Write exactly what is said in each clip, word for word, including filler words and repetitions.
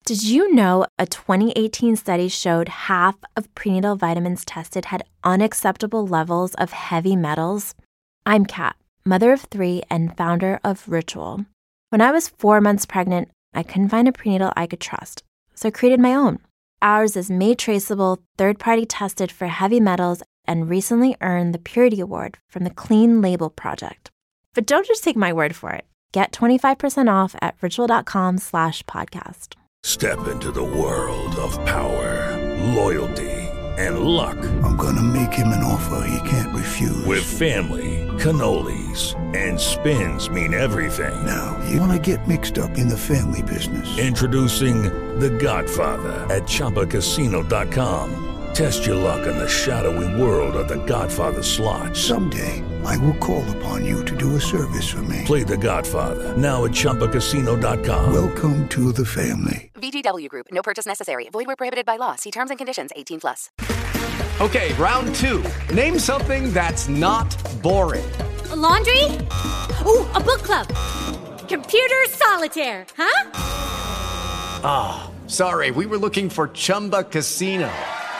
Did you know a twenty eighteen study showed half of prenatal vitamins tested had unacceptable levels of heavy metals? I'm Kat, mother of three and founder of Ritual. When I was four months pregnant, I couldn't find a prenatal I could trust, so I created my own. Ours is made traceable, third-party tested for heavy metals, and recently earned the Purity Award from the Clean Label Project. But don't just take my word for it. Get twenty-five percent off at ritual.com slash podcast. Step into the world of power, loyalty, and luck. I'm gonna make him an offer he can't refuse. With family, cannolis, and spins mean everything. Now, you wanna get mixed up in the family business. Introducing The Godfather at Chumba Casino dot com. Test your luck in the shadowy world of The Godfather slot. Someday, I will call upon you to do a service for me. Play The Godfather, now at Chumba Casino dot com. Welcome to the family. V G W Group. No purchase necessary. Void where prohibited by law. See terms and conditions. eighteen plus. Okay, round two. Name something that's not boring. A laundry? Ooh, a book club. Computer solitaire, huh? Ah, oh, sorry. We were looking for Chumba Casino.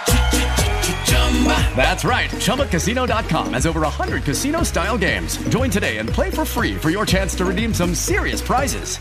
That's right. Chumba Casino dot com has over one hundred casino-style games. Join today and play for free for your chance to redeem some serious prizes.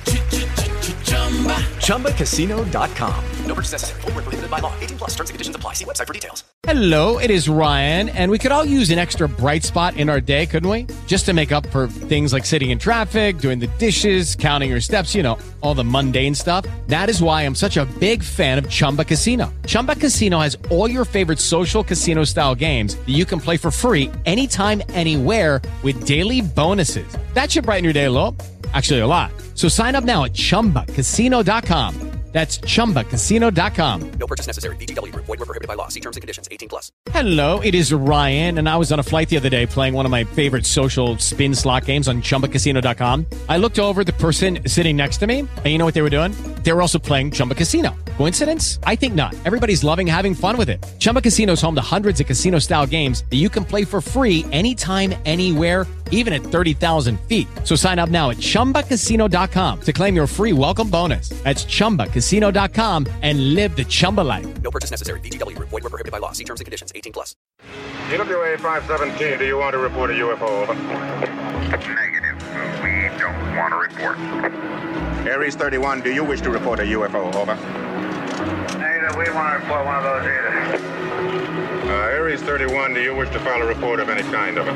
Chumba Casino dot com. No purchase necessary. Void where prohibited by law. eighteen plus. Terms and conditions apply. See website for details. Hello, it is Ryan, and we could all use an extra bright spot in our day, couldn't we? Just to make up for things like sitting in traffic, doing the dishes, counting your steps, you know, all the mundane stuff. That is why I'm such a big fan of Chumba Casino. Chumba Casino has all your favorite social casino-style games that you can play for free anytime, anywhere with daily bonuses. That should brighten your day a little. Actually, a lot. So sign up now at Chumba Casino dot com. That's Chumba Casino dot com. No purchase necessary. V G W Group. Void where prohibited by law. See terms and conditions. eighteen plus. Hello, it is Ryan, and I was on a flight the other day playing one of my favorite social spin slot games on Chumba Casino dot com. I looked over at the person sitting next to me, and you know what they were doing? They were also playing Chumba Casino. Coincidence? I think not. Everybody's loving having fun with it. Chumba Casino is home to hundreds of casino-style games that you can play for free anytime, anywhere, even at thirty thousand feet. So sign up now at Chumba Casino dot com to claim your free welcome bonus. That's Chumba Casino dot com and live the Chumba life. No purchase necessary. V G W Group. Void where prohibited by law. See terms and conditions. eighteen plus. E W A five seventeen, do you want to report a U F O? Over. Negative. We don't want to report. Aries thirty-one, do you wish to report a U F O? Over. Negative. We want to report one of those either. Uh, Aries thirty-one, do you wish to file a report of any kind? Over.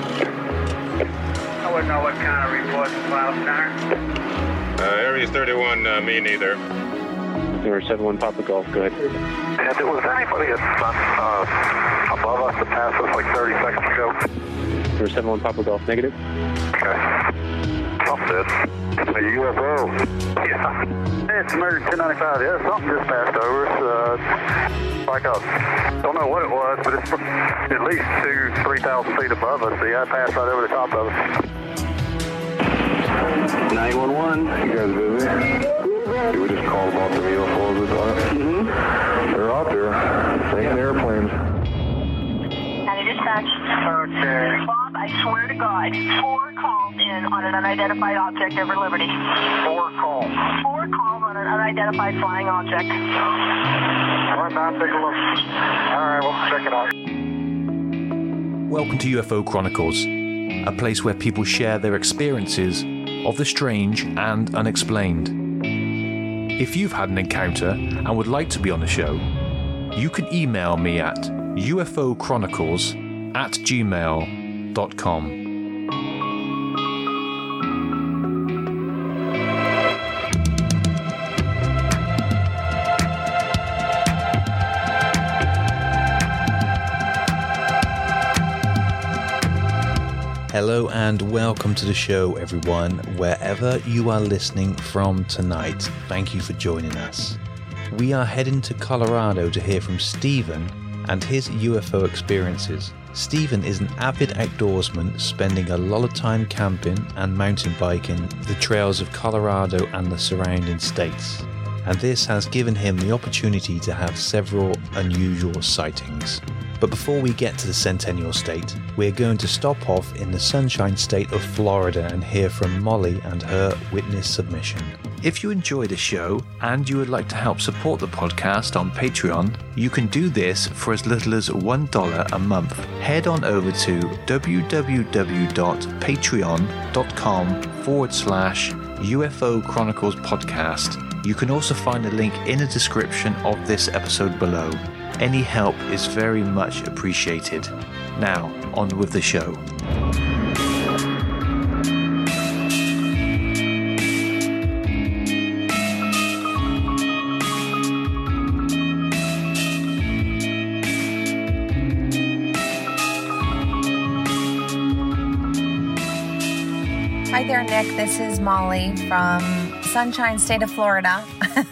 I wouldn't know what kind of report to file, Center. Uh, Aries thirty-one, uh, me neither. Zero seven one Papa Golf, go ahead. Yeah, there was anybody that's uh, above us that passed us like thirty seconds ago. Zero seven one Papa Golf, negative. Okay. Something did. A U F O. Yeah. Hey, it's American ten ninety-five. Yeah, something just passed over us. Uh, like a, don't know what it was, but it's at least two, three thousand feet above us. So yeah, it passed right over the top of us. nine one one. You guys busy? You were just called about the U F Os, are Mm-hmm. They're out there. Taking airplanes. And dispatch. Okay. Bob, I swear to God, four calls in on an unidentified object over Liberty. Four calls. Four calls on an unidentified flying object. All right, now take a look. All right, we'll check it out. Welcome to U F O Chronicles, a place where people share their experiences of the strange and unexplained. If you've had an encounter and would like to be on the show, you can email me at ufochronicles at gmail dot com. Hello and welcome to the show, everyone, wherever you are listening from tonight. Thank you for joining us. We are heading to Colorado to hear from Stephen and his U F O experiences. Stephen is an avid outdoorsman, spending a lot of time camping and mountain biking the trails of Colorado and the surrounding states. And this has given him the opportunity to have several unusual sightings. But before we get to the Centennial State, we're going to stop off in the Sunshine State of Florida and hear from Molly and her witness submission. If you enjoy the show and you would like to help support the podcast on Patreon, you can do this for as little as one dollar a month. Head on over to www.patreon.com forward slash UFO Chronicles podcast. You can also find a link in the description of this episode below. Any help is very much appreciated. Now, on with the show. Hi there, Nick. This is Molly from Sunshine State of Florida.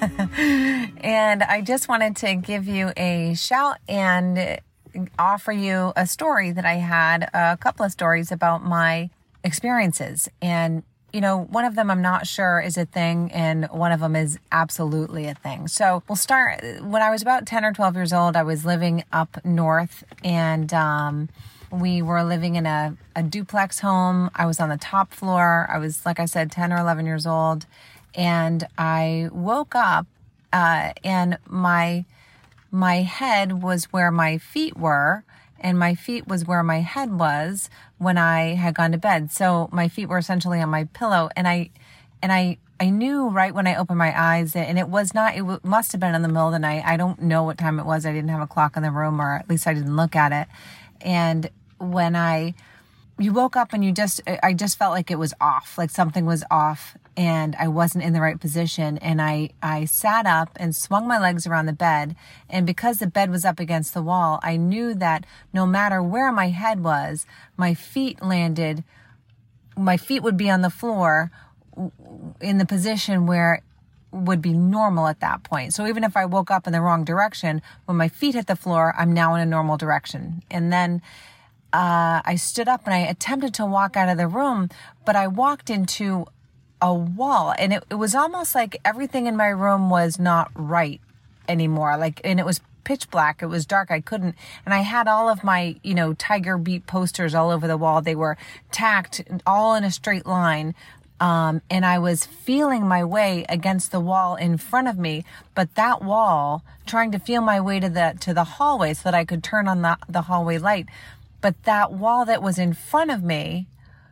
And I just wanted to give you a shout and offer you a story that I had, a couple of stories about my experiences. And, you know, one of them I'm not sure is a thing, and one of them is absolutely a thing. So we'll start. When I was about ten or twelve years old, I was living up north, and um we were living in a, a duplex home. I was on the top floor. I was, like I said, ten or eleven years old. And I woke up uh, and my my head was where my feet were, and my feet was where my head was when I had gone to bed. So my feet were essentially on my pillow. And I and I, I knew right when I opened my eyes, and it was not, it w- must have been in the middle of the night. I don't know what time it was. I didn't have a clock in the room, or at least I didn't look at it. And when I, you woke up and you just, I just felt like it was off, like something was off and I wasn't in the right position. And I, I sat up and swung my legs around the bed. And because the bed was up against the wall, I knew that no matter where my head was, my feet landed, my feet would be on the floor in the position where would be normal at that point. So even if I woke up in the wrong direction, when my feet hit the floor, I'm now in a normal direction. And then Uh, I stood up and I attempted to walk out of the room, but I walked into a wall, and it, it was almost like everything in my room was not right anymore. Like, and it was pitch black. It was dark. I couldn't, and I had all of my, you know, Tiger Beat posters all over the wall. They were tacked all in a straight line. Um, and I was feeling my way against the wall in front of me, but that wall, trying to feel my way to the, to the hallway so that I could turn on the, the hallway light. But that wall that was in front of me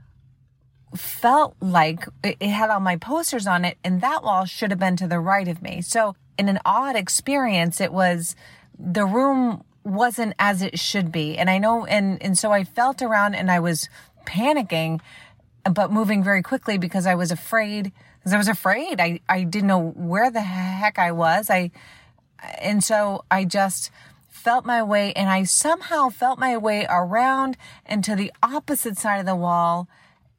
felt like it had all my posters on it, and that wall should have been to the right of me. So in an odd experience, it was, the room wasn't as it should be. And I know, and, and so I felt around and I was panicking, but moving very quickly because I was afraid, because I was afraid. I, I didn't know where the heck I was. I, and so I just felt my way, and I somehow felt my way around and to the opposite side of the wall.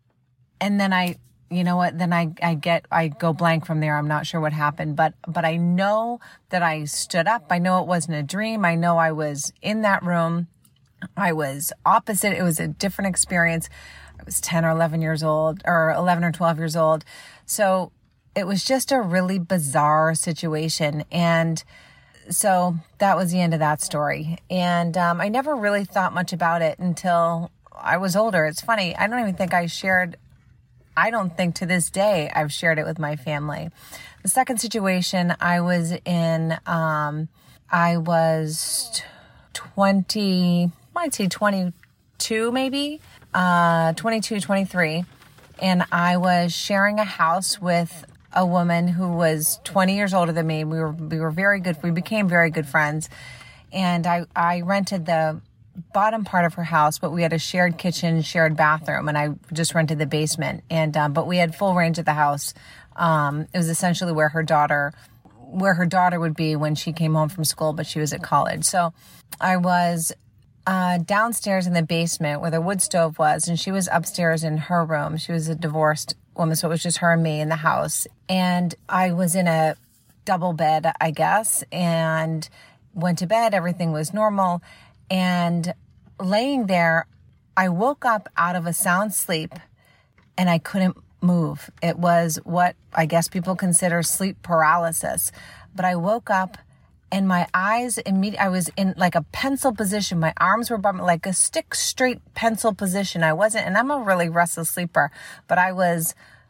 And then I, you know what, then I, I get, I go blank from there. I'm not sure what happened, but, but I know that I stood up. I know it wasn't a dream. I know I was in that room. I was opposite. It was a different experience. I was ten or eleven years old, or eleven or twelve years old. So it was just a really bizarre situation. And so that was the end of that story. And um, I never really thought much about it until I was older. It's funny. I don't even think I shared, I don't think to this day I've shared it with my family. The second situation I was in, um, I was twenty, I'd say twenty-two maybe, uh, twenty-two, twenty-three. And I was sharing a house with a woman who was twenty years older than me. We were, we were very good. We became very good friends. And I, I rented the bottom part of her house, but we had a shared kitchen, shared bathroom, and I just rented the basement. And, um, but we had full range of the house. Um, it was essentially where her daughter, where her daughter would be when she came home from school, but she was at college. So I was, uh, downstairs in the basement where the wood stove was, and she was upstairs in her room. She was a divorced woman, so it was just her and me in the house. And I was in a double bed, I guess, and went to bed. Everything was normal. And laying there, I woke up out of a sound sleep and I couldn't move. It was what I guess people consider sleep paralysis. But I woke up and my eyes immediately, I was in like a pencil position. My arms were bumping like a stick straight pencil position. I wasn't, and I'm a really restless sleeper, but I was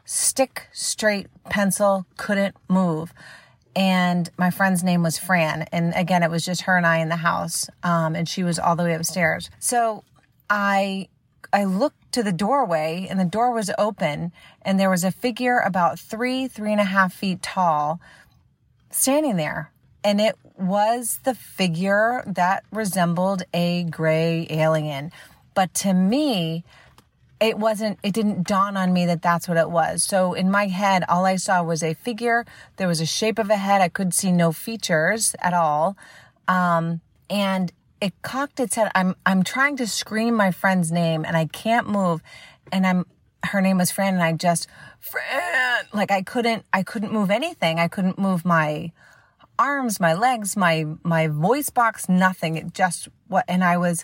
stick straight pencil, couldn't move. And my friend's name was Fran. And again, it was just her and I in the house. Um, and she was all the way upstairs. So I, I looked to the doorway, and the door was open, and there was a figure about three, three and a half feet tall standing there. And it was the figure that resembled a gray alien. But to me, it wasn't, it didn't dawn on me that that's what it was. So in my head, all I saw was a figure. There was a shape of a head. I could see no features at all. Um, and it cocked its head. I'm, I'm trying to scream my friend's name, and I can't move. And I'm, her name was Fran, and I just, Fran, like I couldn't, I couldn't move anything. I couldn't move my arms, my legs, my, my voice box, nothing. It just, what, and I was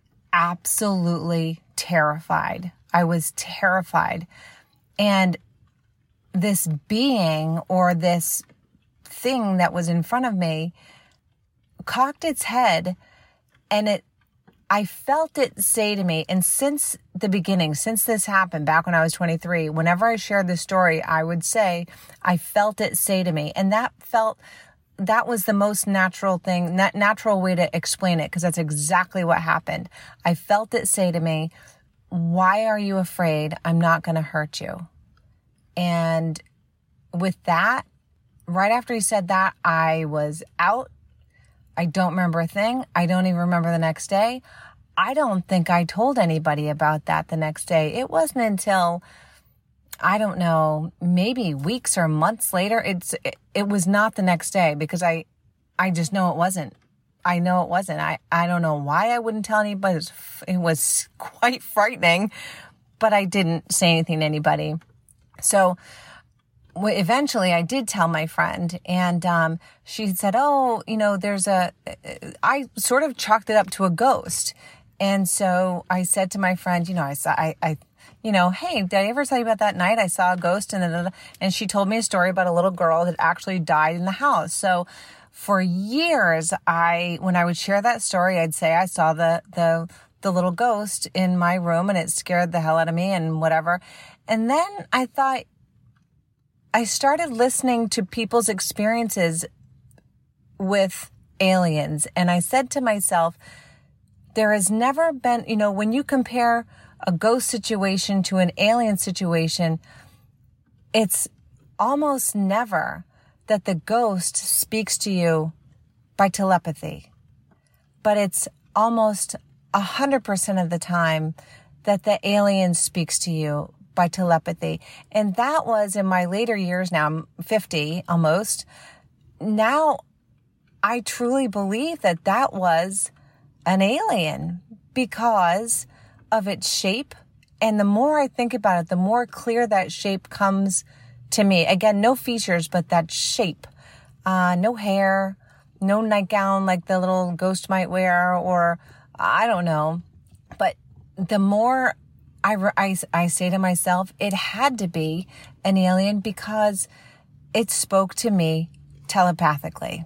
absolutely terrified. I was terrified. And this being, or this thing that was in front of me, cocked its head, and it, I felt it say to me, and since the beginning, since this happened back when I was twenty-three, whenever I shared this story, I would say, I felt it say to me. And that felt, that was the most natural thing, that natural way to explain it, because that's exactly what happened. I felt it say to me, why are you afraid? I'm not going to hurt you. And with that, right after he said that, I was out. I don't remember a thing. I don't even remember the next day. I don't think I told anybody about that the next day. It wasn't until, I don't know, maybe weeks or months later. It's, it, it was not the next day, because I, I just know it wasn't. I know it wasn't. I, I don't know why I wouldn't tell anybody. It was, it was quite frightening, but I didn't say anything to anybody. So eventually I did tell my friend, and um, she said, oh, you know, there's a, I sort of chalked it up to a ghost. And so I said to my friend, you know, I saw, I, I you know, hey, did I ever tell you about that night I saw a ghost? And, and she told me a story about a little girl that actually died in the house. So for years, I, when I would share that story, I'd say I saw the, the, the little ghost in my room, and it scared the hell out of me and whatever. And then I thought, I started listening to people's experiences with aliens. And I said to myself, there has never been, you know, when you compare a ghost situation to an alien situation, it's almost never that the ghost speaks to you by telepathy, but it's almost a hundred percent of the time that the alien speaks to you by telepathy. And that was in my later years. Now I'm fifty almost. Now I truly believe that that was an alien because of its shape. And the more I think about it, the more clear that shape comes to me. Again, no features, but that shape. Uh, no hair, no nightgown like the little ghost might wear, or I don't know. But the more I, I, I say to myself, it had to be an alien because it spoke to me telepathically.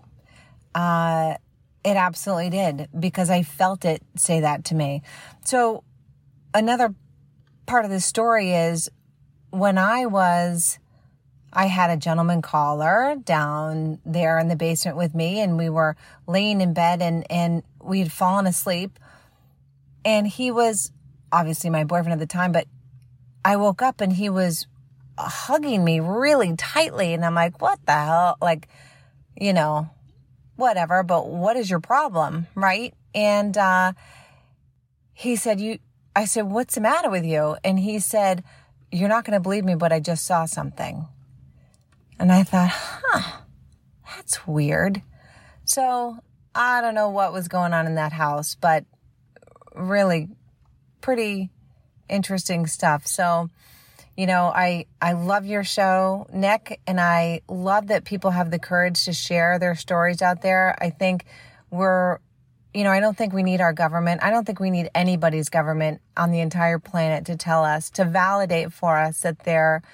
Uh, it absolutely did, because I felt it say that to me. So another part of the story is when I was, I had a gentleman caller down there in the basement with me, and we were laying in bed, and, and we had fallen asleep, and he was obviously my boyfriend at the time, but I woke up and he was hugging me really tightly, and I'm like, what the hell? Like, you know, whatever, but what is your problem? Right? And, uh, he said, you, I said, what's the matter with you? And he said, you're not going to believe me, but I just saw something. And I thought, huh, that's weird. So I don't know what was going on in that house, but really pretty interesting stuff. So, you know, I, I love your show, Nick, and I love that people have the courage to share their stories out there. I think we're, you know, I don't think we need our government. I don't think we need anybody's government on the entire planet to tell us, to validate for us that there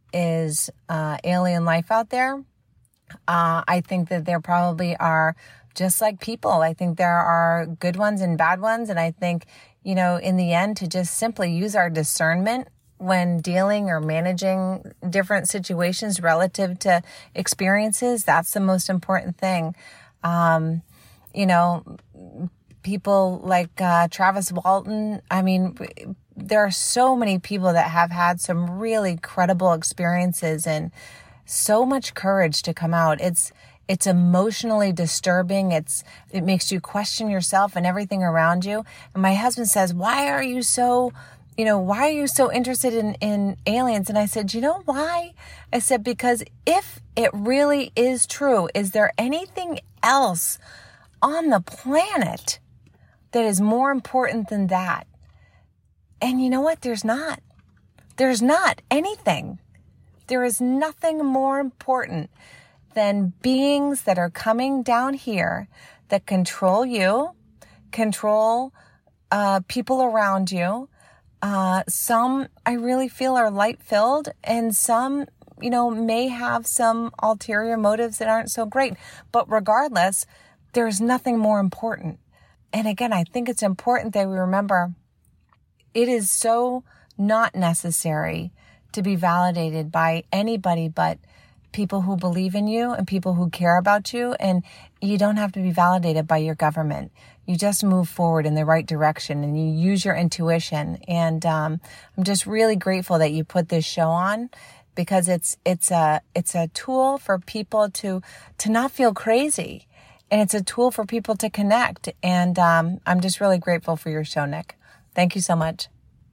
is uh, alien life out there. Uh, I think that there probably are, just like people. I think there are good ones and bad ones. And I think, you know, in the end, to just simply use our discernment when dealing or managing different situations relative to experiences. That's the most important thing. Um, you know, people like uh, Travis Walton, I mean, there are so many people that have had some really credible experiences and so much courage to come out. It's It's emotionally disturbing. It's, it makes you question yourself and everything around you. And my husband says, why are you so, you know, why are you so interested in, in aliens? And I said, you know why? I said, because if it really is true, is there anything else on the planet that is more important than that? And you know what? There's not. There's not anything. There is nothing more important than beings that are coming down here that control you, control uh, people around you. Uh, some I really feel are light-filled, and some, you know, may have some ulterior motives that aren't so great. But regardless, there's nothing more important. And again, I think it's important that we remember it is so not necessary to be validated by anybody but people who believe in you and people who care about you. And you don't have to be validated by your government. You just move forward in the right direction and you use your intuition. And um, I'm just really grateful that you put this show on, because it's it's a it's a tool for people to to not feel crazy, and it's a tool for people to connect. And um, I'm just really grateful for your show, Nick. Thank you so much.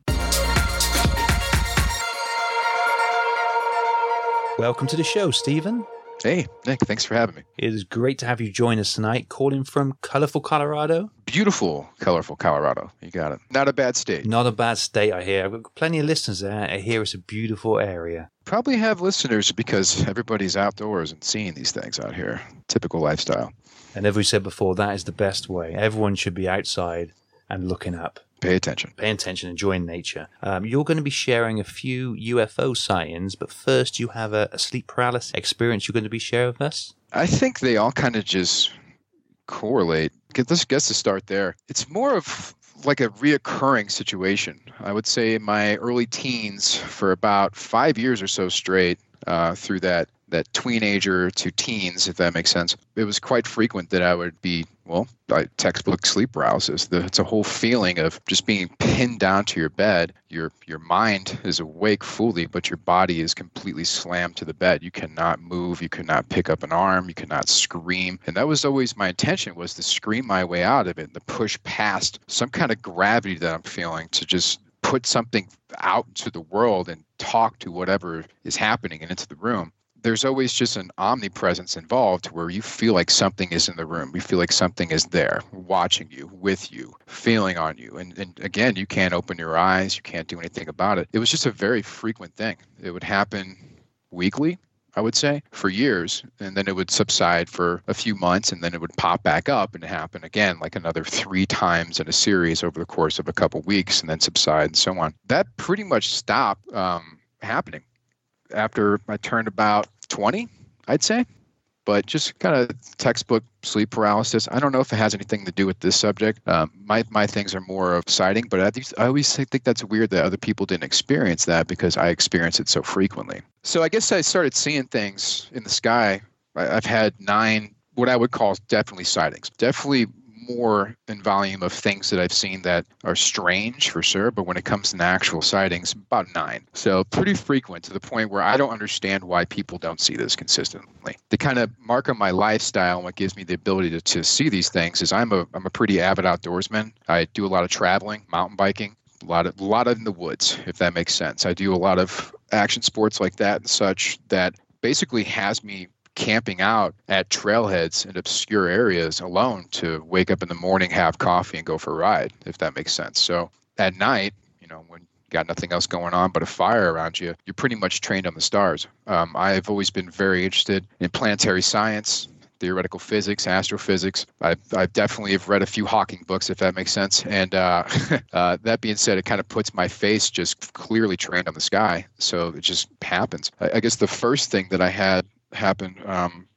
Welcome to the show, Stephen. Hey, Nick, thanks for having me. It is great to have you join us tonight, calling from colorful Colorado. Beautiful, colorful Colorado. You got it. Not a bad state. Not a bad state, I hear. I've got plenty of listeners there. I hear it's a beautiful area. Probably have listeners because everybody's outdoors and seeing these things out here. Typical lifestyle. And as we said before, that is the best way. Everyone should be outside and looking up. Pay attention. Pay attention, enjoying nature. Um, you're going to be sharing a few U F O sightings, but first you have a, a sleep paralysis experience you're going to be sharing with us? I think they all kind of just correlate. Let's guess to start there. It's more of like a reoccurring situation. I would say in my early teens, for about five years or so straight, uh, through that that teenager to teens, if that makes sense, it was quite frequent that I would be, well, by textbook sleep paralysis. The, it's a whole feeling of just being pinned down to your bed. Your your mind is awake fully, but your body is completely slammed to the bed. You cannot move. You cannot pick up an arm. You cannot scream. And that was always my intention, was to scream my way out of it and to push past some kind of gravity that I'm feeling, to just put something out into the world and talk to whatever is happening and into the room. There's always just an omnipresence involved where you feel like something is in the room. You feel like something is there, watching you, with you, feeling on you. And, and again, you can't open your eyes. You can't do anything about it. It was just a very frequent thing. It would happen weekly, I would say, for years. And then it would subside for a few months, and then it would pop back up and happen again, like another three times in a series over the course of a couple of weeks, and then subside and so on. That pretty much stopped um, happening after I turned about twenty, I'd say. But just kind of textbook sleep paralysis. I don't know if it has anything to do with this subject. Um, my my things are more of sighting, but I, I always think that's weird that other people didn't experience that, because I experience it so frequently. So I guess I started seeing things in the sky. I, I've had nine, what I would call definitely sightings. Definitely more in volume of things that I've seen that are strange for sure, but when it comes to actual sightings, about nine. So pretty frequent, to the point where I don't understand why people don't see this consistently. The kind of mark of my lifestyle and what gives me the ability to, to see these things is I'm a I'm a pretty avid outdoorsman. I do a lot of traveling, mountain biking, a lot of a lot of in the woods, if that makes sense. I do a lot of action sports like that and such, that basically has me camping out at trailheads in obscure areas alone to wake up in the morning, have coffee, and go for a ride, if that makes sense. So at night, you know, when you got nothing else going on but a fire around you, you're pretty much trained on the stars. Um, I've always been very interested in planetary science, theoretical physics, astrophysics. I've, I've definitely have read a few Hawking books, if that makes sense. And uh, uh, that being said, it kind of puts my face just clearly trained on the sky. So it just happens. I, I guess the first thing that I had happened um,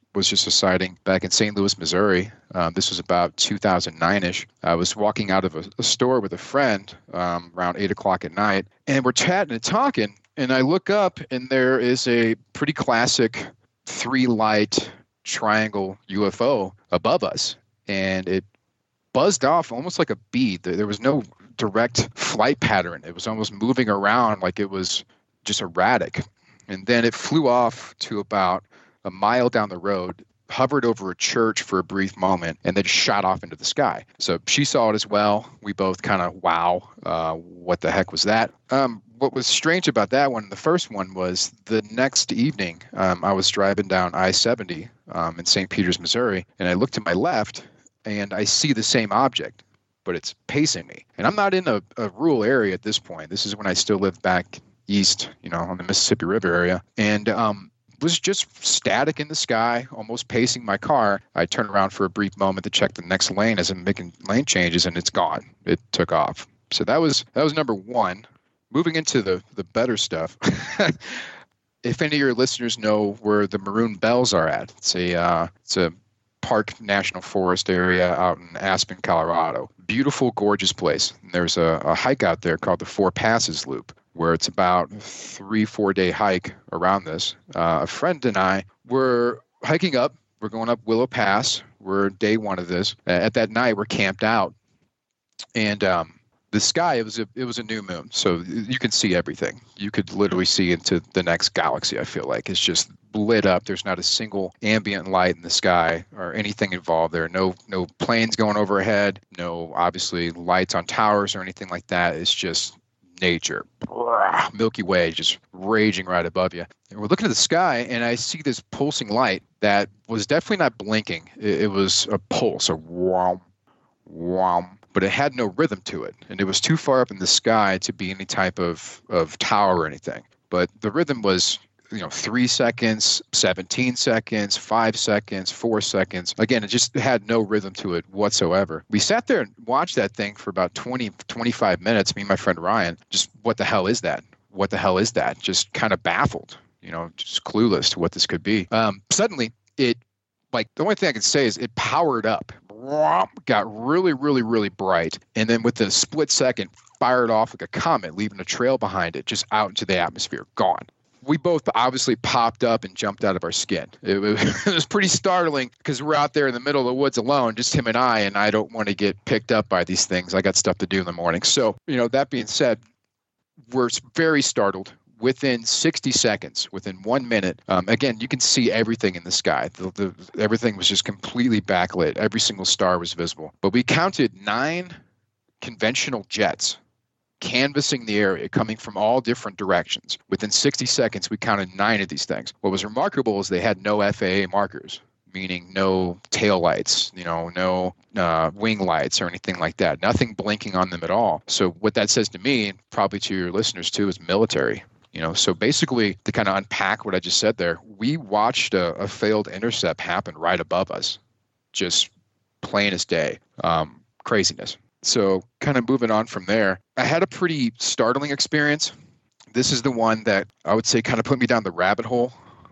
was just a sighting back in Saint Louis, Missouri. Um, this was about two thousand nine-ish. I was walking out of a, a store with a friend um, around eight o'clock at night, and we're chatting and talking, and I look up, and there is a pretty classic three-light triangle U F O above us, and it buzzed off almost like a bead. There was no direct flight pattern. It was almost moving around like it was just erratic. And then it flew off to about a mile down the road, hovered over a church for a brief moment, and then shot off into the sky. So she saw it as well. We both kind of, wow, uh, what the heck was that? Um, what was strange about that one, the first one, was the next evening, um, I was driving down I seventy um, in Saint Peters, Missouri, and I looked to my left, and I see the same object, but it's pacing me. And I'm not in a, a rural area at this point. This is when I still lived back east, you know, on the Mississippi River area, and um, was just static in the sky, almost pacing my car. I turned around for a brief moment to check the next lane as I'm making lane changes, and it's gone. It took off. So that was that was number one. Moving into the, the better stuff, if any of your listeners know where the Maroon Bells are at, it's a, uh, it's a Park National Forest area out in Aspen, Colorado. Beautiful, gorgeous place. And there's a, a hike out there called the Four Passes Loop, where it's about a three, four-day hike around this. Uh, a friend and I were hiking up. We're going up Willow Pass. We're day one of this. Uh, at that night, we're camped out. And um, the sky, it was a it was a new moon, so you can see everything. You could literally see into the next galaxy, I feel like. It's just lit up. There's not a single ambient light in the sky or anything involved. There are no, no planes going overhead, no, obviously, lights on towers or anything like that. It's just nature. Milky Way just raging right above you. And we're looking at the sky, and I see this pulsing light that was definitely not blinking. It, it was a pulse, a whom, whom. But it had no rhythm to it, and it was too far up in the sky to be any type of, of tower or anything. But the rhythm was, you know, three seconds, seventeen seconds, five seconds, four seconds. Again, it just had no rhythm to it whatsoever. We sat there and watched that thing for about twenty, twenty-five minutes, me and my friend Ryan. Just, what the hell is that? What the hell is that? Just kind of baffled, you know, just clueless to what this could be. Um, suddenly, it, like, the only thing I can say is it powered up. Got really, really, really bright, and then within a split second, fired off like a comet, leaving a trail behind it, just out into the atmosphere, gone. We both obviously popped up and jumped out of our skin. It was, it was pretty startling because we're out there in the middle of the woods alone, just him and I, and I don't want to get picked up by these things. I got stuff to do in the morning. So, you know, that being said, we're very startled. Within sixty seconds, within one minute, um, again, you can see everything in the sky. The, the, everything was just completely backlit. Every single star was visible. But we counted nine conventional jets canvassing the area, coming from all different directions. Within sixty seconds, we counted nine of these things. What was remarkable is they had no F A A markers, meaning no tail lights, you know, no uh, wing lights or anything like that. Nothing blinking on them at all. So what that says to me, and probably to your listeners too, is military. You know, so basically, to kind of unpack what I just said there, we watched a, a failed intercept happen right above us, just plain as day. Um, craziness. So kind of moving on from there, I had a pretty startling experience. This is the one that I would say kind of put me down the rabbit hole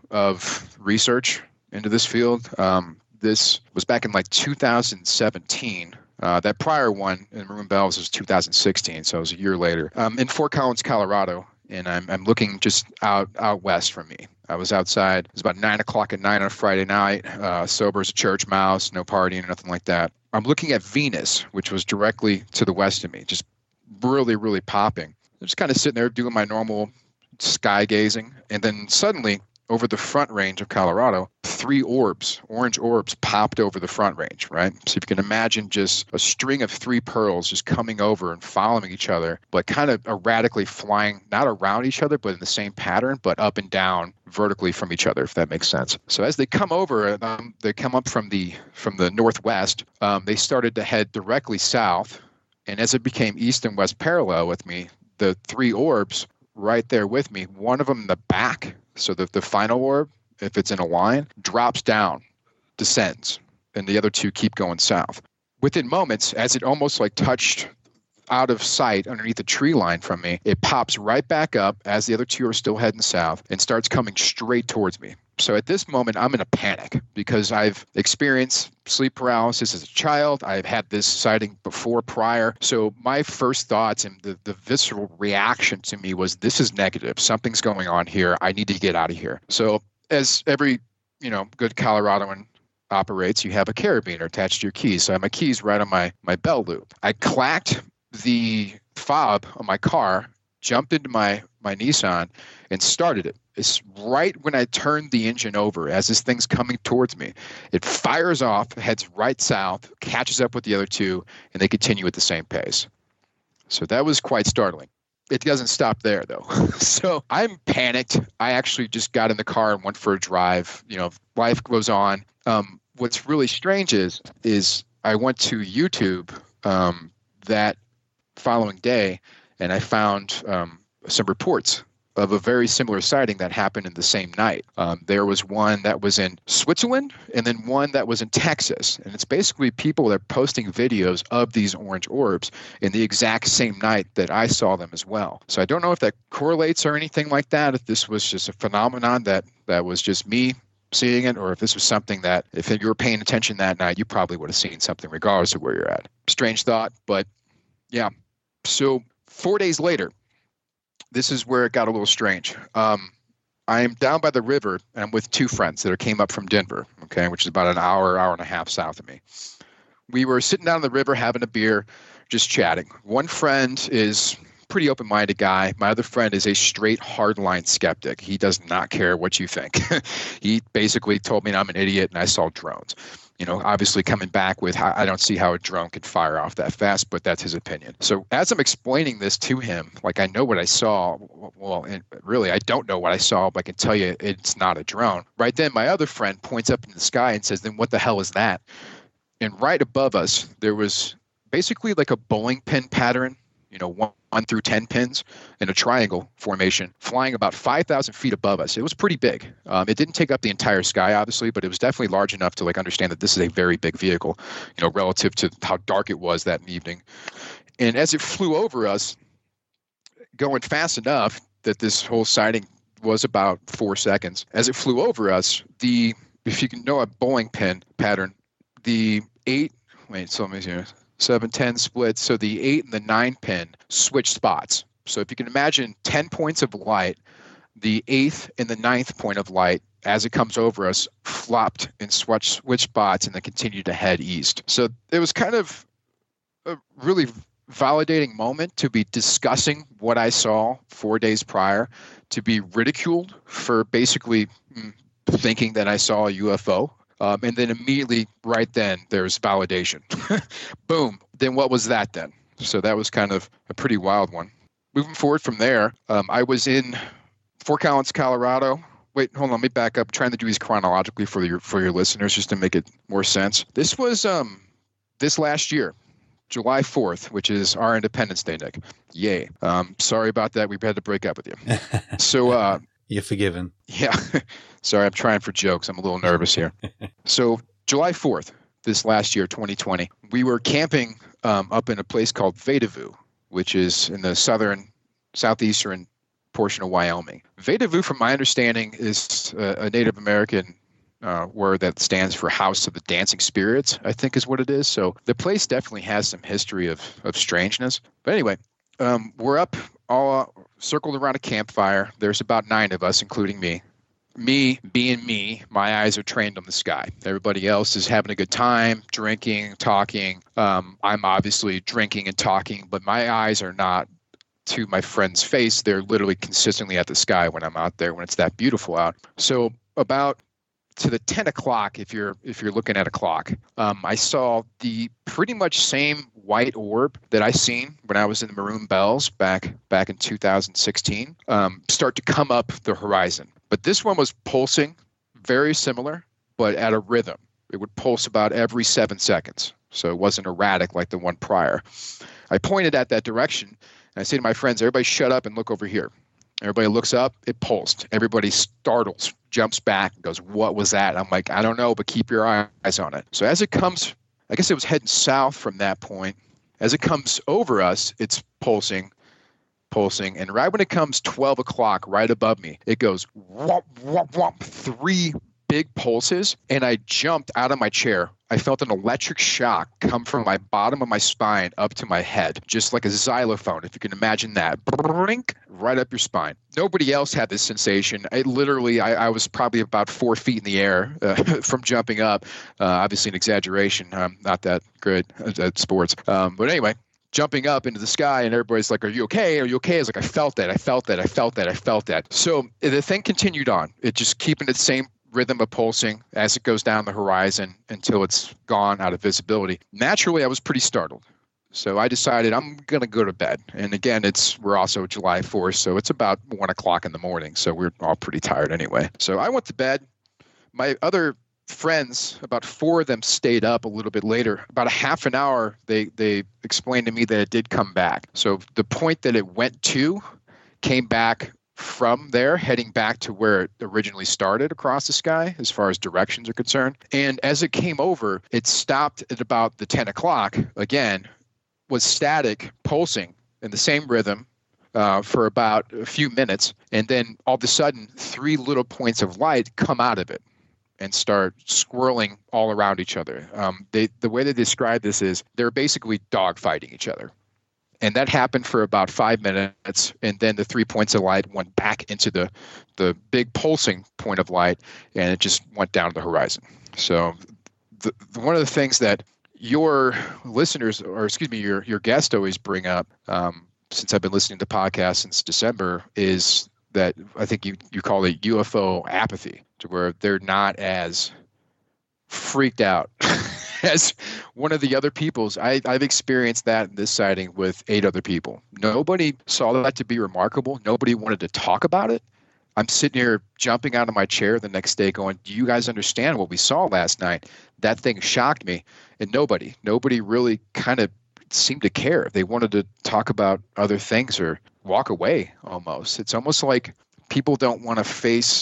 of research into this field. Um, this was back in like two thousand seventeen. Uh, that prior one in Maroon Bells was two thousand sixteen, so it was a year later. Um, in Fort Collins, Colorado. And I'm I'm looking just out out west from me. I was outside. It was about nine o'clock at night on a Friday night. Uh, sober as a church mouse, no partying or nothing like that. I'm looking at Venus, which was directly to the west of me, just really, really popping. I'm just kind of sitting there doing my normal sky gazing, and then suddenly, over the front range of Colorado, three orbs, orange orbs, popped over the front range, right? So if you can imagine just a string of three pearls just coming over and following each other, but kind of erratically flying, not around each other, but in the same pattern, but up and down vertically from each other, if that makes sense. So as they come over, um, they come up from the from the northwest, um, they started to head directly south. And as it became east and west parallel with me, the three orbs right there with me, one of them in the back, so the, the final orb, if it's in a line, drops down, descends, and the other two keep going south. Within moments, as it almost like touched out of sight underneath the tree line from me. It pops right back up as the other two are still heading south and starts coming straight towards me. So at this moment, I'm in a panic because I've experienced sleep paralysis as a child. I've had this sighting before prior. So my first thoughts and the, the visceral reaction to me was, this is negative. Something's going on here. I need to get out of here. So as every, you know, good Coloradoan operates, you have a carabiner attached to your keys. So I have my keys right on my, my belt loop. I clacked the fob on my car, jumped into my, my Nissan, and started it. It's right when I turned the engine over, as this thing's coming towards me, it fires off, heads right south, catches up with the other two, and they continue at the same pace. So that was quite startling. It doesn't stop there, though. So I'm panicked. I actually just got in the car and went for a drive. You know, life goes on. Um, what's really strange is, is I went to YouTube um, that following day, and I found um, some reports of a very similar sighting that happened in the same night. Um, there was one that was in Switzerland and then one that was in Texas. And it's basically people that are posting videos of these orange orbs in the exact same night that I saw them as well. So I don't know if that correlates or anything like that, if this was just a phenomenon that, that was just me seeing it, or if this was something that if you were paying attention that night, you probably would have seen something regardless of where you're at. Strange thought, but yeah. So four days later, this is where it got a little strange. Um, I am down by the river, and I'm with two friends that came up from Denver, okay, which is about an hour, hour and a half south of me. We were sitting down on the river having a beer, just chatting. One friend is a pretty open-minded guy. My other friend is a straight hardline skeptic. He does not care what you think. He basically told me I'm an idiot and I saw drones. You know, obviously coming back with, I don't see how a drone could fire off that fast, but that's his opinion. So as I'm explaining this to him, like I know what I saw. Well, and really, I don't know what I saw, but I can tell you it's not a drone. Right then, my other friend points up in the sky and says, then what the hell is that? And right above us, there was basically like a bowling pin pattern, you know, one, one through ten pins in a triangle formation flying about five thousand feet above us. It was pretty big. Um, it didn't take up the entire sky, obviously, but it was definitely large enough to like understand that this is a very big vehicle, you know, relative to how dark it was that evening. And as it flew over us, going fast enough that this whole sighting was about four seconds. As it flew over us, the, if you can know a bowling pin pattern, the eight, wait, so let me see, seven, ten splits. So the eight and the nine pin switch spots. So if you can imagine ten points of light, the eighth and the ninth point of light, as it comes over us, flopped and switch, switch spots and then continued to head east. So it was kind of a really validating moment to be discussing what I saw four days prior, to be ridiculed for basically mm, thinking that I saw a U F O. Um, and then immediately right then there's validation. Boom. Then what was that then? So that was kind of a pretty wild one. Moving forward from there, um, I was in Fort Collins, Colorado. Wait, hold on. Let me back up. I'm trying to do these chronologically for your for your listeners just to make it more sense. This was um this last year, July fourth, which is our Independence Day, Nick. Yay. Um, sorry about that. We had to break up with you. So uh, you're forgiven. Yeah. Sorry, I'm trying for jokes. I'm a little nervous here. So July fourth, this last year, twenty twenty, we were camping um, up in a place called Vedavu, which is in the southern, southeastern portion of Wyoming. Vedavu, from my understanding, is a, a Native American uh, word that stands for House of the Dancing Spirits, I think is what it is. So the place definitely has some history of, of strangeness. But anyway, um, we're up all uh, circled around a campfire. There's about nine of us, including me. Me being me, my eyes are trained on the sky. Everybody else is having a good time, drinking, talking. Um, I'm obviously drinking and talking, but my eyes are not to my friend's face. They're literally consistently at the sky when I'm out there, when it's that beautiful out. So about to the ten o'clock, if you're if you're looking at a clock, um, I saw the pretty much same white orb that I seen when I was in the Maroon Bells back back in two thousand sixteen um, start to come up the horizon. But this one was pulsing, very similar, but at a rhythm. It would pulse about every seven seconds. So it wasn't erratic like the one prior. I pointed at that direction, and I say to my friends, everybody shut up and look over here. Everybody looks up, it pulsed. Everybody startles, jumps back, and goes, what was that? I'm like, I don't know, but keep your eyes on it. So as it comes, I guess it was heading south from that point. As it comes over us, it's pulsing, pulsing. And right when it comes twelve o'clock, right above me, it goes whomp, whomp, whomp, three big pulses. And I jumped out of my chair. I felt an electric shock come from my bottom of my spine up to my head, just like a xylophone, if you can imagine that. Brink, right up your spine. Nobody else had this sensation. I literally, I, I was probably about four feet in the air uh, from jumping up. Uh, obviously an exaggeration. I'm not that good at, at sports. Um, but anyway, jumping up into the sky, and everybody's like, are you okay? Are you okay? I was like, I felt that. I felt that. I felt that. I felt that. So the thing continued on. It just keeping the same rhythm of pulsing as it goes down the horizon until it's gone out of visibility. Naturally, I was pretty startled. So I decided I'm going to go to bed. And again, it's we're also July fourth, so it's about one o'clock in the morning. So we're all pretty tired anyway. So I went to bed. My other friends, about four of them, stayed up a little bit later. About a half an hour, they, they explained to me that it did come back. So the point that it went to came back from there, heading back to where it originally started across the sky as far as directions are concerned. And as it came over, it stopped at about the ten o'clock, again, was static, pulsing in the same rhythm uh, for about a few minutes. And then all of a sudden, three little points of light come out of it and start swirling all around each other. Um, they, the way they describe this is they're basically dogfighting each other. And that happened for about five minutes, and then the three points of light went back into the the big pulsing point of light, and it just went down to the horizon. So the, the, one of the things that your listeners, or excuse me, your your guests always bring up, um, since I've been listening to podcasts since December, is that I think you, you call it U F O apathy, to where they're not as freaked out as one of the other people's. I, I've experienced that in this sighting with eight other people. Nobody saw that to be remarkable. Nobody wanted to talk about it. I'm sitting here jumping out of my chair the next day going, do you guys understand what we saw last night? That thing shocked me. And nobody, nobody really kind of seemed to care. They wanted to talk about other things or walk away almost. It's almost like people don't want to face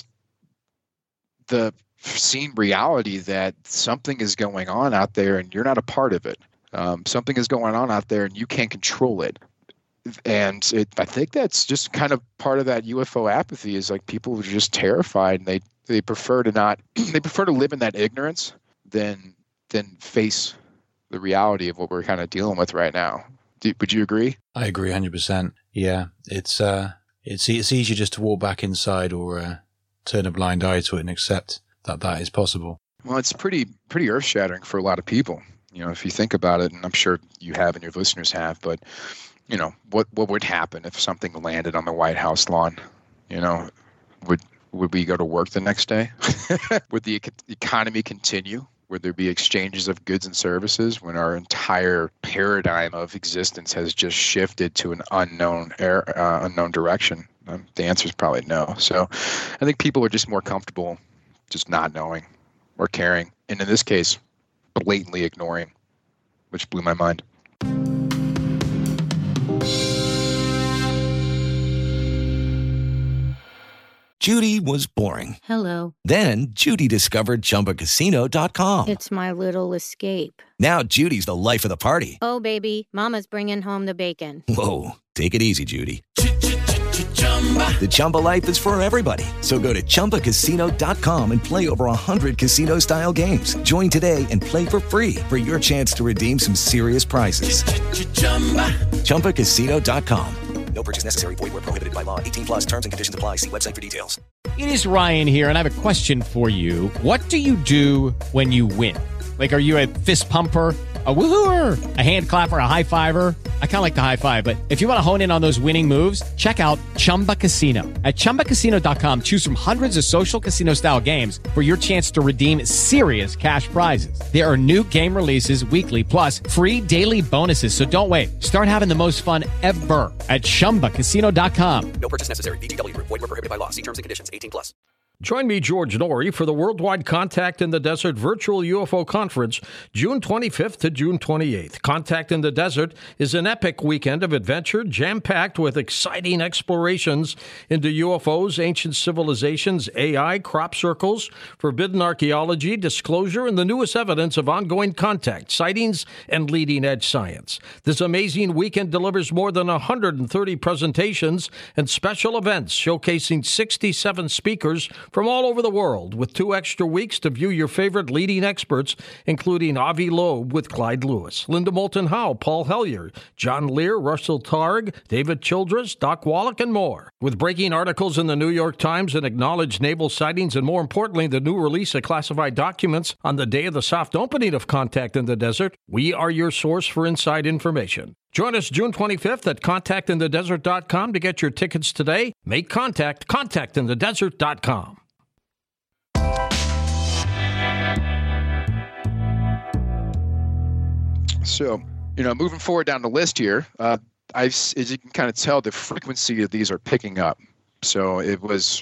the seen reality that something is going on out there and you're not a part of it. Um, something is going on out there and you can't control it. And it, I think that's just kind of part of that U F O apathy, is like people are just terrified, and they, they prefer to not, they prefer to live in that ignorance than, than face the reality of what we're kind of dealing with right now. Do, would you agree? I agree one hundred percent. Yeah. It's, uh, it's, it's easier just to walk back inside or, uh, turn a blind eye to it and accept that that is possible. Well, it's pretty pretty earth-shattering for a lot of people. You know, if you think about it, and I'm sure you have and your listeners have, but, you know, what, what would happen if something landed on the White House lawn? You know, would would we go to work the next day? Would the economy continue? Would there be exchanges of goods and services when our entire paradigm of existence has just shifted to an unknown air, uh, unknown direction? Um, the answer is probably no. So I think people are just more comfortable just not knowing or caring. And in this case, blatantly ignoring, which blew my mind. Judy was boring. Hello. Then Judy discovered Chumba Casino dot com. It's my little escape. Now Judy's the life of the party. Oh, baby, mama's bringing home the bacon. Whoa, take it easy, Judy. The Chumba life is for everybody. So go to Chumba Casino dot com and play over one hundred casino-style games. Join today and play for free for your chance to redeem some serious prizes. Chumba Casino dot com. No purchase necessary. Void where prohibited by law. eighteen plus terms and conditions apply. See website for details. It is Ryan here, and I have a question for you. What do you do when you win? Like, are you a fist pumper, a woohooer, a hand clapper, a high fiver? I kind of like the high five, but if you want to hone in on those winning moves, check out Chumba Casino. At Chumba Casino dot com, choose from hundreds of social casino-style games for your chance to redeem serious cash prizes. There are new game releases weekly, plus free daily bonuses. So don't wait. Start having the most fun ever at Chumba Casino dot com. No purchase necessary. V G W. Void where prohibited by law. See terms and conditions. eighteen plus. Join me, George Norrie, for the Worldwide Contact in the Desert Virtual U F O Conference, June twenty-fifth to June twenty-eighth. Contact in the Desert is an epic weekend of adventure, jam-packed with exciting explorations into U F Os, ancient civilizations, A I, crop circles, forbidden archaeology, disclosure, and the newest evidence of ongoing contact, sightings, and leading-edge science. This amazing weekend delivers more than one hundred thirty presentations and special events showcasing sixty-seven speakers from all over the world, with two extra weeks to view your favorite leading experts, including Avi Loeb with Clyde Lewis, Linda Moulton Howe, Paul Hellyer, John Lear, Russell Targ, David Childress, Doc Wallach, and more. With breaking articles in the New York Times and acknowledged naval sightings, and more importantly, the new release of classified documents on the day of the soft opening of Contact in the Desert, we are your source for inside information. Join us June twenty-fifth at contact in the desert dot com to get your tickets today. Make contact, contact in the desert dot com. So, you know, moving forward down the list here, uh, I've, as you can kind of tell, the frequency of these are picking up. So it was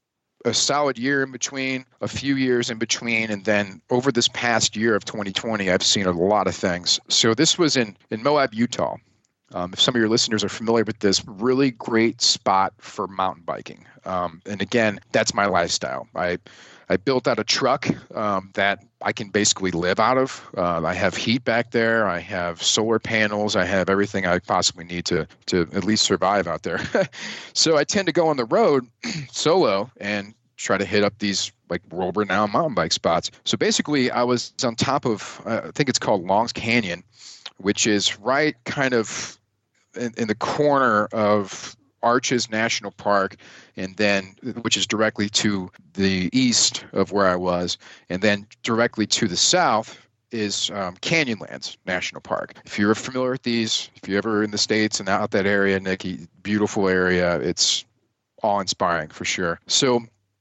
a solid year in between, a few years in between, and then over this past year of twenty twenty, I've seen a lot of things. So this was in, in Moab, Utah. Um, if some of your listeners are familiar with this, really great spot for mountain biking. Um, and again, that's my lifestyle. I I built out a truck um, that I can basically live out of. Uh, I have heat back there. I have solar panels. I have everything I possibly need to to at least survive out there. So I tend to go on the road solo and try to hit up these like world-renowned mountain bike spots. So basically, I was on top of, uh, I think it's called Longs Canyon, which is right kind of in, in the corner of Arches National Park, and then which is directly to the east of where I was, and then directly to the south is um, Canyonlands National Park. If you're familiar with these, if you're ever in the States and out that area, Nikki, beautiful area. It's awe-inspiring for sure. So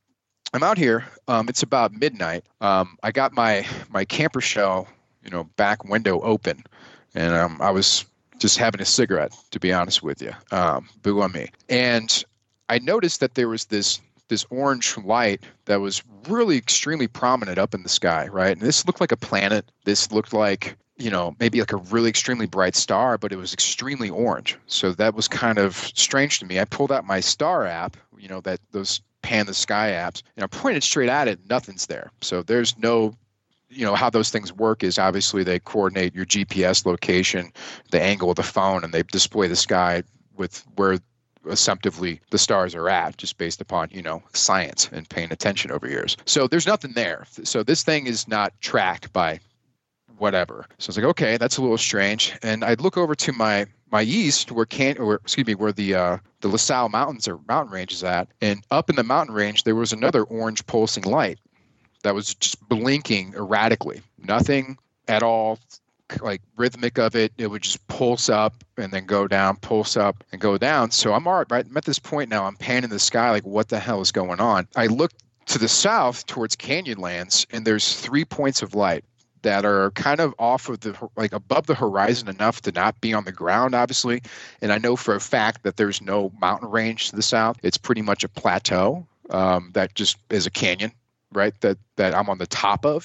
I'm out here. Um, it's about midnight. Um, I got my my camper shell, you know, back window open, and um, I was just having a cigarette, to be honest with you. Um, boo on me. And I noticed that there was this this orange light that was really extremely prominent up in the sky, right? And this looked like a planet. This looked like, you know, maybe like a really extremely bright star, but it was extremely orange. So that was kind of strange to me. I pulled out my star app, you know, that those pan the sky apps, and I pointed straight at it. Nothing's there. So there's no, you know, how those things work is obviously they coordinate your G P S location, the angle of the phone, and they display the sky with where assumptively the stars are at, just based upon, you know, science and paying attention over years. So there's nothing there. So this thing is not tracked by whatever. So it's like, okay, that's a little strange. And I'd look over to my my east, where can or excuse me, where the uh, the La Salle Mountains or mountain range is at, and up in the mountain range there was another orange pulsing light that was just blinking erratically. Nothing at all like rhythmic of it. It would just pulse up and then go down, pulse up and go down. So I'm all right, right. I'm at this point now, I'm panning the sky like, what the hell is going on? I look to the south towards Canyonlands, and there's three points of light that are kind of off of the, like above the horizon enough to not be on the ground, obviously. And I know for a fact that there's no mountain range to the south. It's pretty much a plateau um, that just is a canyon, right, that that I'm on the top of.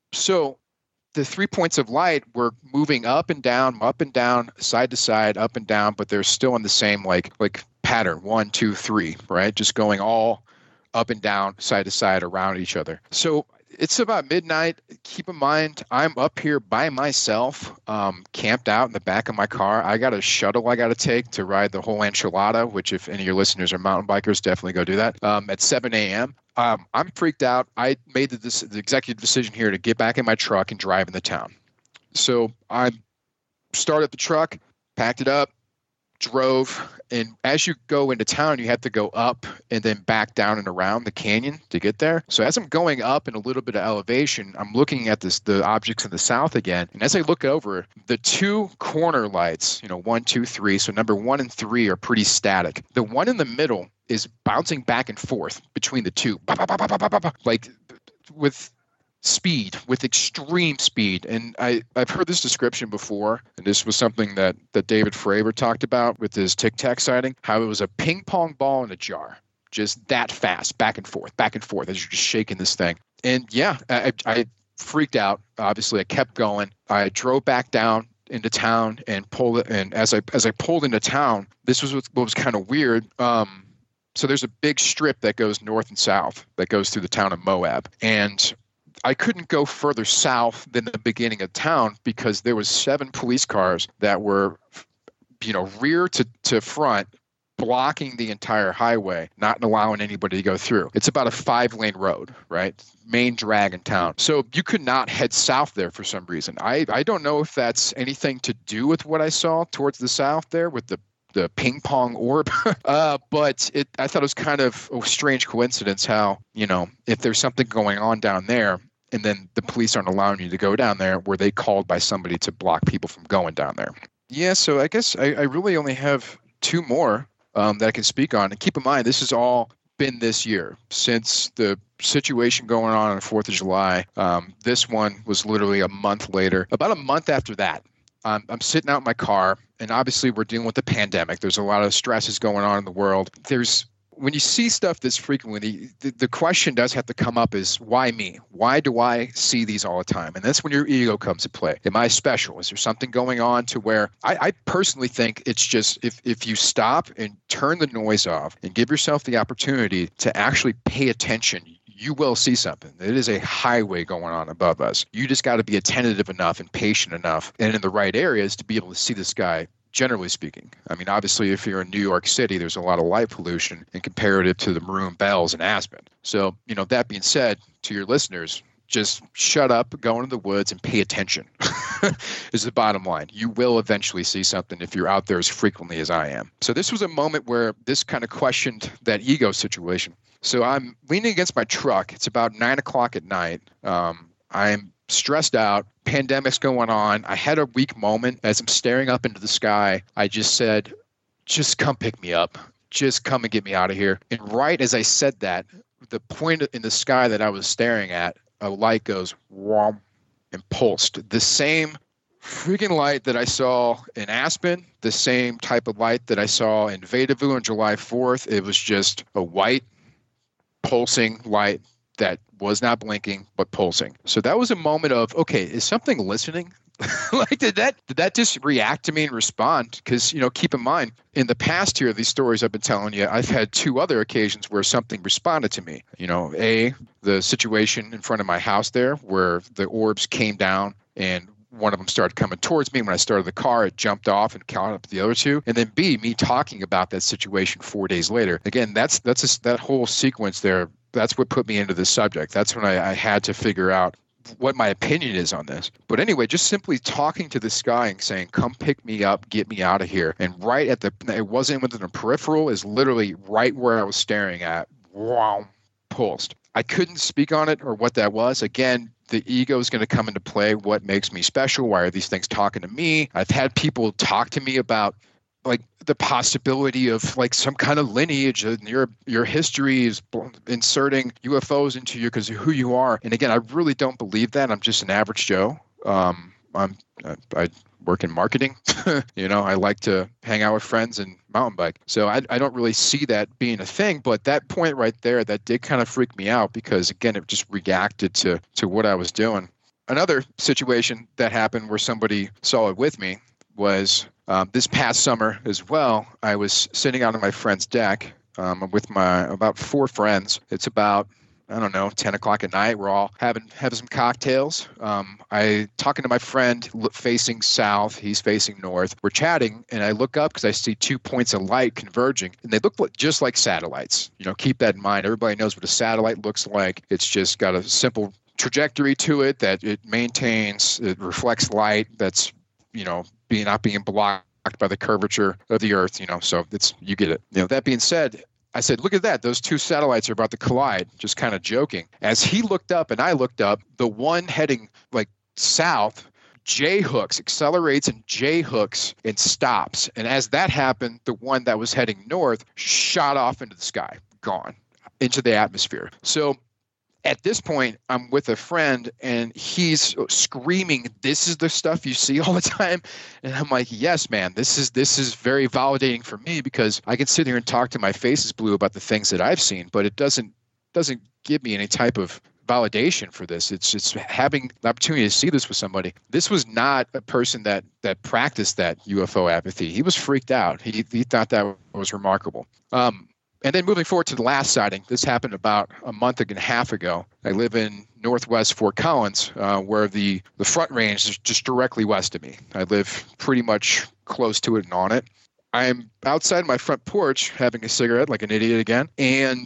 So the three points of light were moving up and down, up and down, side to side, up and down, but they're still in the same like like pattern, one, two, three, right? Just going all up and down, side to side, around each other. So it's about midnight. Keep in mind, I'm up here by myself, um, camped out in the back of my car. I got a shuttle I got to take to ride the whole enchilada, which if any of your listeners are mountain bikers, definitely go do that, um, at seven a.m. Um, I'm freaked out. I made the, this, the executive decision here to get back in my truck and drive in the town. So I started the truck, packed it up, drove, and as you go into town, you have to go up and then back down and around the canyon to get there. So as I'm going up in a little bit of elevation, I'm looking at this the objects in the south again. And as I look over, the two corner lights, you know, one, two, three, so number one and three are pretty static. The one in the middle is bouncing back and forth between the two, bah, bah, bah, bah, bah, bah, bah, like with speed, with extreme speed. And I, I've heard this description before, and this was something that, that David Fravor talked about with his Tic Tac sighting, how it was a ping pong ball in a jar. just that fast, back and forth, back and forth as you're just shaking this thing. And yeah, I, I freaked out. Obviously, I kept going. I drove back down into town and pulled it. And as I as I pulled into town, this was what, what was kind of weird. Um, so there's a big strip that goes north and south that goes through the town of Moab, and I couldn't go further south than the beginning of town because there was seven police cars that were, you know, rear to, to front, blocking the entire highway, not allowing anybody to go through. It's about a five-lane road, right? Main drag in town. So you could not head south there for some reason. I, I don't know if that's anything to do with what I saw towards the south there with the the ping pong orb. uh, but it, I thought it was kind of a strange coincidence how, you know, if there's something going on down there and then the police aren't allowing you to go down there, were they called by somebody to block people from going down there? Yeah, so I guess I, I really only have two more um, that I can speak on. And keep in mind, this has all been this year since the situation going on on the fourth of July. Um, this one was literally a month later. About a month after that, Um, I'm sitting out in my car, and obviously we're dealing with the pandemic. There's a lot of stresses going on in the world. There's when you see stuff this frequently, the, the question does have to come up is, why me? Why do I see these all the time? And that's when your ego comes to play. Am I special? Is there something going on to where I, I personally think it's just if, if you stop and turn the noise off and give yourself the opportunity to actually pay attention, you will see something. It is a highway going on above us. You just got to be attentive enough and patient enough and in the right areas to be able to see the sky, generally speaking. I mean, obviously, if you're in New York City, there's a lot of light pollution in comparative to the Maroon Bells in Aspen. So, you know, that being said, to your listeners, just shut up, go into the woods, and pay attention is the bottom line. You will eventually see something if you're out there as frequently as I am. So this was a moment where this kind of questioned that ego situation. So I'm leaning against my truck. It's about nine o'clock at night. Um, I'm stressed out. Pandemic's going on. I had a weak moment as I'm staring up into the sky. I just said, just come pick me up. Just come and get me out of here. And right as I said that, the point in the sky that I was staring at, a light goes whomp and pulsed. The same freaking light that I saw in Aspen, the same type of light that I saw in Vedavu on July fourth. It was just a white pulsing light that was not blinking but pulsing. So that was a moment of, okay, is something listening? Like, did that did that just react to me and respond? Because, you know, keep in mind, in the past here, these stories I've been telling you, I've had two other occasions where something responded to me. You know, A, the situation in front of my house there where the orbs came down and one of them started coming towards me. When I started the car, it jumped off and caught up the other two. And then B, me talking about that situation four days later. Again, that's that's a, that whole sequence there. That's what put me into this subject. That's when I, I had to figure out what my opinion is on this. But anyway, just simply talking to the sky and saying, come pick me up, get me out of here. And right at the, it wasn't within the peripheral, is literally right where I was staring at, wow, pulsed. I couldn't speak on it or what that was. Again, the ego is going to come into play. What makes me special? Why are these things talking to me? I've had people talk to me about like the possibility of like some kind of lineage and your your history is inserting U F Os into you because of who you are. And again, I really don't believe that. I'm just an average Joe. Um, I'm I, I work in marketing. You know, I like to hang out with friends and mountain bike. So I, I don't really see that being a thing. But that point right there, that did kind of freak me out because, again, it just reacted to to what I was doing. Another situation that happened where somebody saw it with me was um, this past summer as well. I was sitting out on my friend's deck um, with my about four friends. It's about, I don't know, ten o'clock at night. We're all having having some cocktails. Um, I talking to my friend facing south. He's facing north. We're chatting, and I look up because I see two points of light converging, and they look just like satellites. You know, keep that in mind. Everybody knows what a satellite looks like. It's just got a simple trajectory to it that it maintains. It reflects light. That's, you know, being not being blocked by the curvature of the Earth. You know, so it's you get it. You know, that being said, I said, look at that. Those two satellites are about to collide, just kind of joking. As he looked up and I looked up, the one heading like south J-hooks, accelerates and J-hooks and stops. And as that happened, the one that was heading north shot off into the sky, gone into the atmosphere. So At this point, I'm with a friend and he's screaming, "This is the stuff you see all the time." And I'm like, yes, man, this is this is very validating for me, because I can sit here and talk to my face is blue about the things that I've seen, but it doesn't doesn't give me any type of validation for this. It's it's having the opportunity to see this with somebody. This was not a person that that practiced that U F O apathy. He was freaked out. He he thought that was remarkable. Um, And then moving forward to the last sighting, this happened about a month and a half ago. I live in northwest Fort Collins, uh, where the, the Front Range is just directly west of me. I live pretty much close to it and on it. I'm outside my front porch having a cigarette like an idiot again, and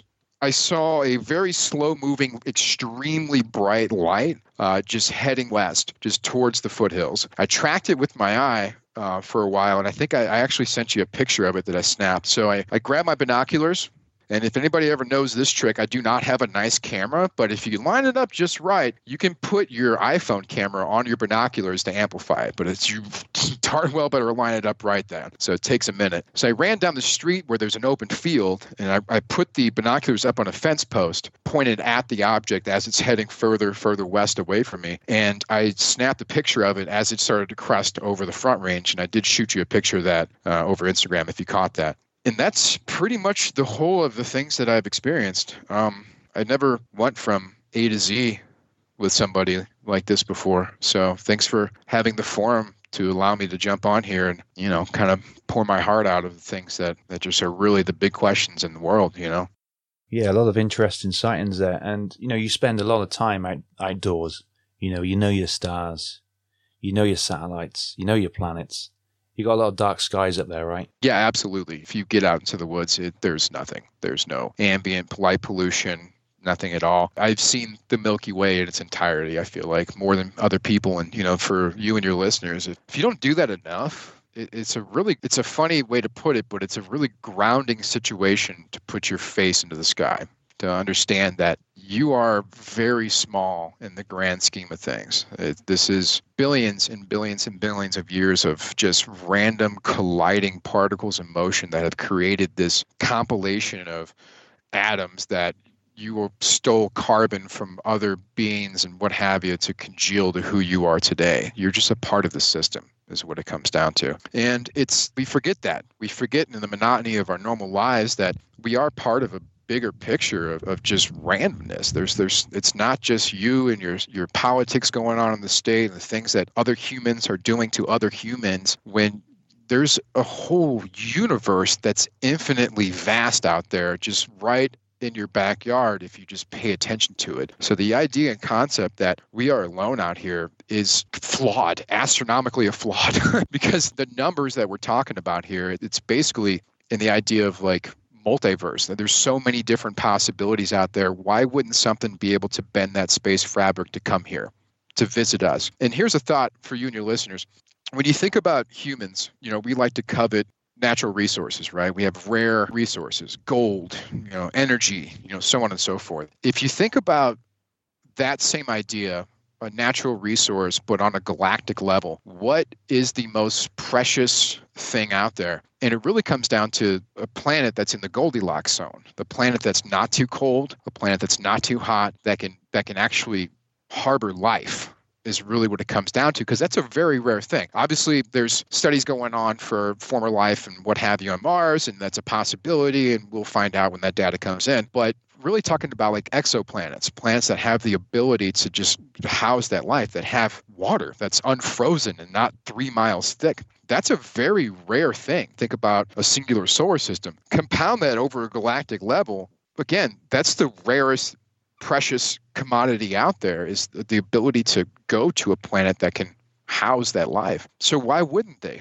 I saw a very slow-moving, extremely bright light uh, just heading west, just towards the foothills. I tracked it with my eye Uh, for a while, and I think I, I actually sent you a picture of it that I snapped. So I, I grabbed my binoculars, and if anybody ever knows this trick, I do not have a nice camera, but if you line it up just right, you can put your iPhone camera on your binoculars to amplify it, but it's you darn well better line it up right then. So it takes a minute. So I ran down the street where there's an open field, and I, I put the binoculars up on a fence post, pointed at the object as it's heading further, further west away from me, and I snapped a picture of it as it started to crest over the Front Range, and I did shoot you a picture of that uh, over Instagram if you caught that. And that's pretty much the whole of the things that I've experienced. Um, I never went from A to Z with somebody like this before. So thanks for having the forum to allow me to jump on here and, you know, kind of pour my heart out of the things that, that just are really the big questions in the world, you know? Yeah, a lot of interesting sightings there. And, you know, you spend a lot of time out, outdoors. You know, you know your stars, you know your satellites, you know your planets. You got a lot of dark skies up there, right? Yeah, absolutely. If you get out into the woods, it, there's nothing. There's no ambient light pollution, nothing at all. I've seen the Milky Way in its entirety, I feel like, more than other people. And, you know, for you and your listeners, if you don't do that enough, it, it's a really, it's a funny way to put it, but it's a really grounding situation to put your face into the sky, to understand that you are very small in the grand scheme of things. It, this is billions and billions and billions of years of just random colliding particles in motion that have created this compilation of atoms that you stole carbon from other beings and what have you to congeal to who you are today. You're just a part of the system, is what it comes down to. And it's, we forget that. We forget in the monotony of our normal lives that we are part of a bigger picture of, of just randomness. There's, there's, it's not just you and your, your politics going on in the state and the things that other humans are doing to other humans, when there's a whole universe that's infinitely vast out there, just right in your backyard if you just pay attention to it. So the idea and concept that we are alone out here is flawed, astronomically flawed, because the numbers that we're talking about here, it's basically in the idea of like multiverse. There's so many different possibilities out there. Why wouldn't something be able to bend that space fabric to come here, to visit us? And here's a thought for you and your listeners. When you think about humans, you know, we like to covet natural resources, right? We have rare resources, gold, you know, energy, you know, so on and so forth. If you think about that same idea, a natural resource, but on a galactic level, what is the most precious thing out there? And it really comes down to a planet that's in the Goldilocks zone, the planet that's not too cold, a planet that's not too hot, that can that can actually harbor life, is really what it comes down to, because that's a very rare thing. Obviously, there's studies going on for former life and what have you on Mars, and that's a possibility, and we'll find out when that data comes in. But really talking about like exoplanets, planets that have the ability to just house that life, that have water that's unfrozen and not three miles thick. That's a very rare thing. Think about a singular solar system. Compound that over a galactic level. Again, that's the rarest precious commodity out there, is the ability to go to a planet that can house that life. So why wouldn't they?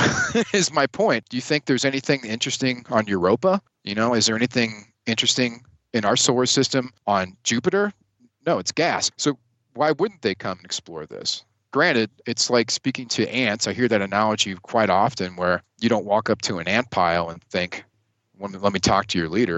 Is my point. Do you think there's anything interesting on Europa? You know, is there anything interesting in our solar system on Jupiter? No, it's gas. So why wouldn't they come and explore this? Granted, it's like speaking to ants. I hear that analogy quite often, where you don't walk up to an ant pile and think, let me talk to your leader.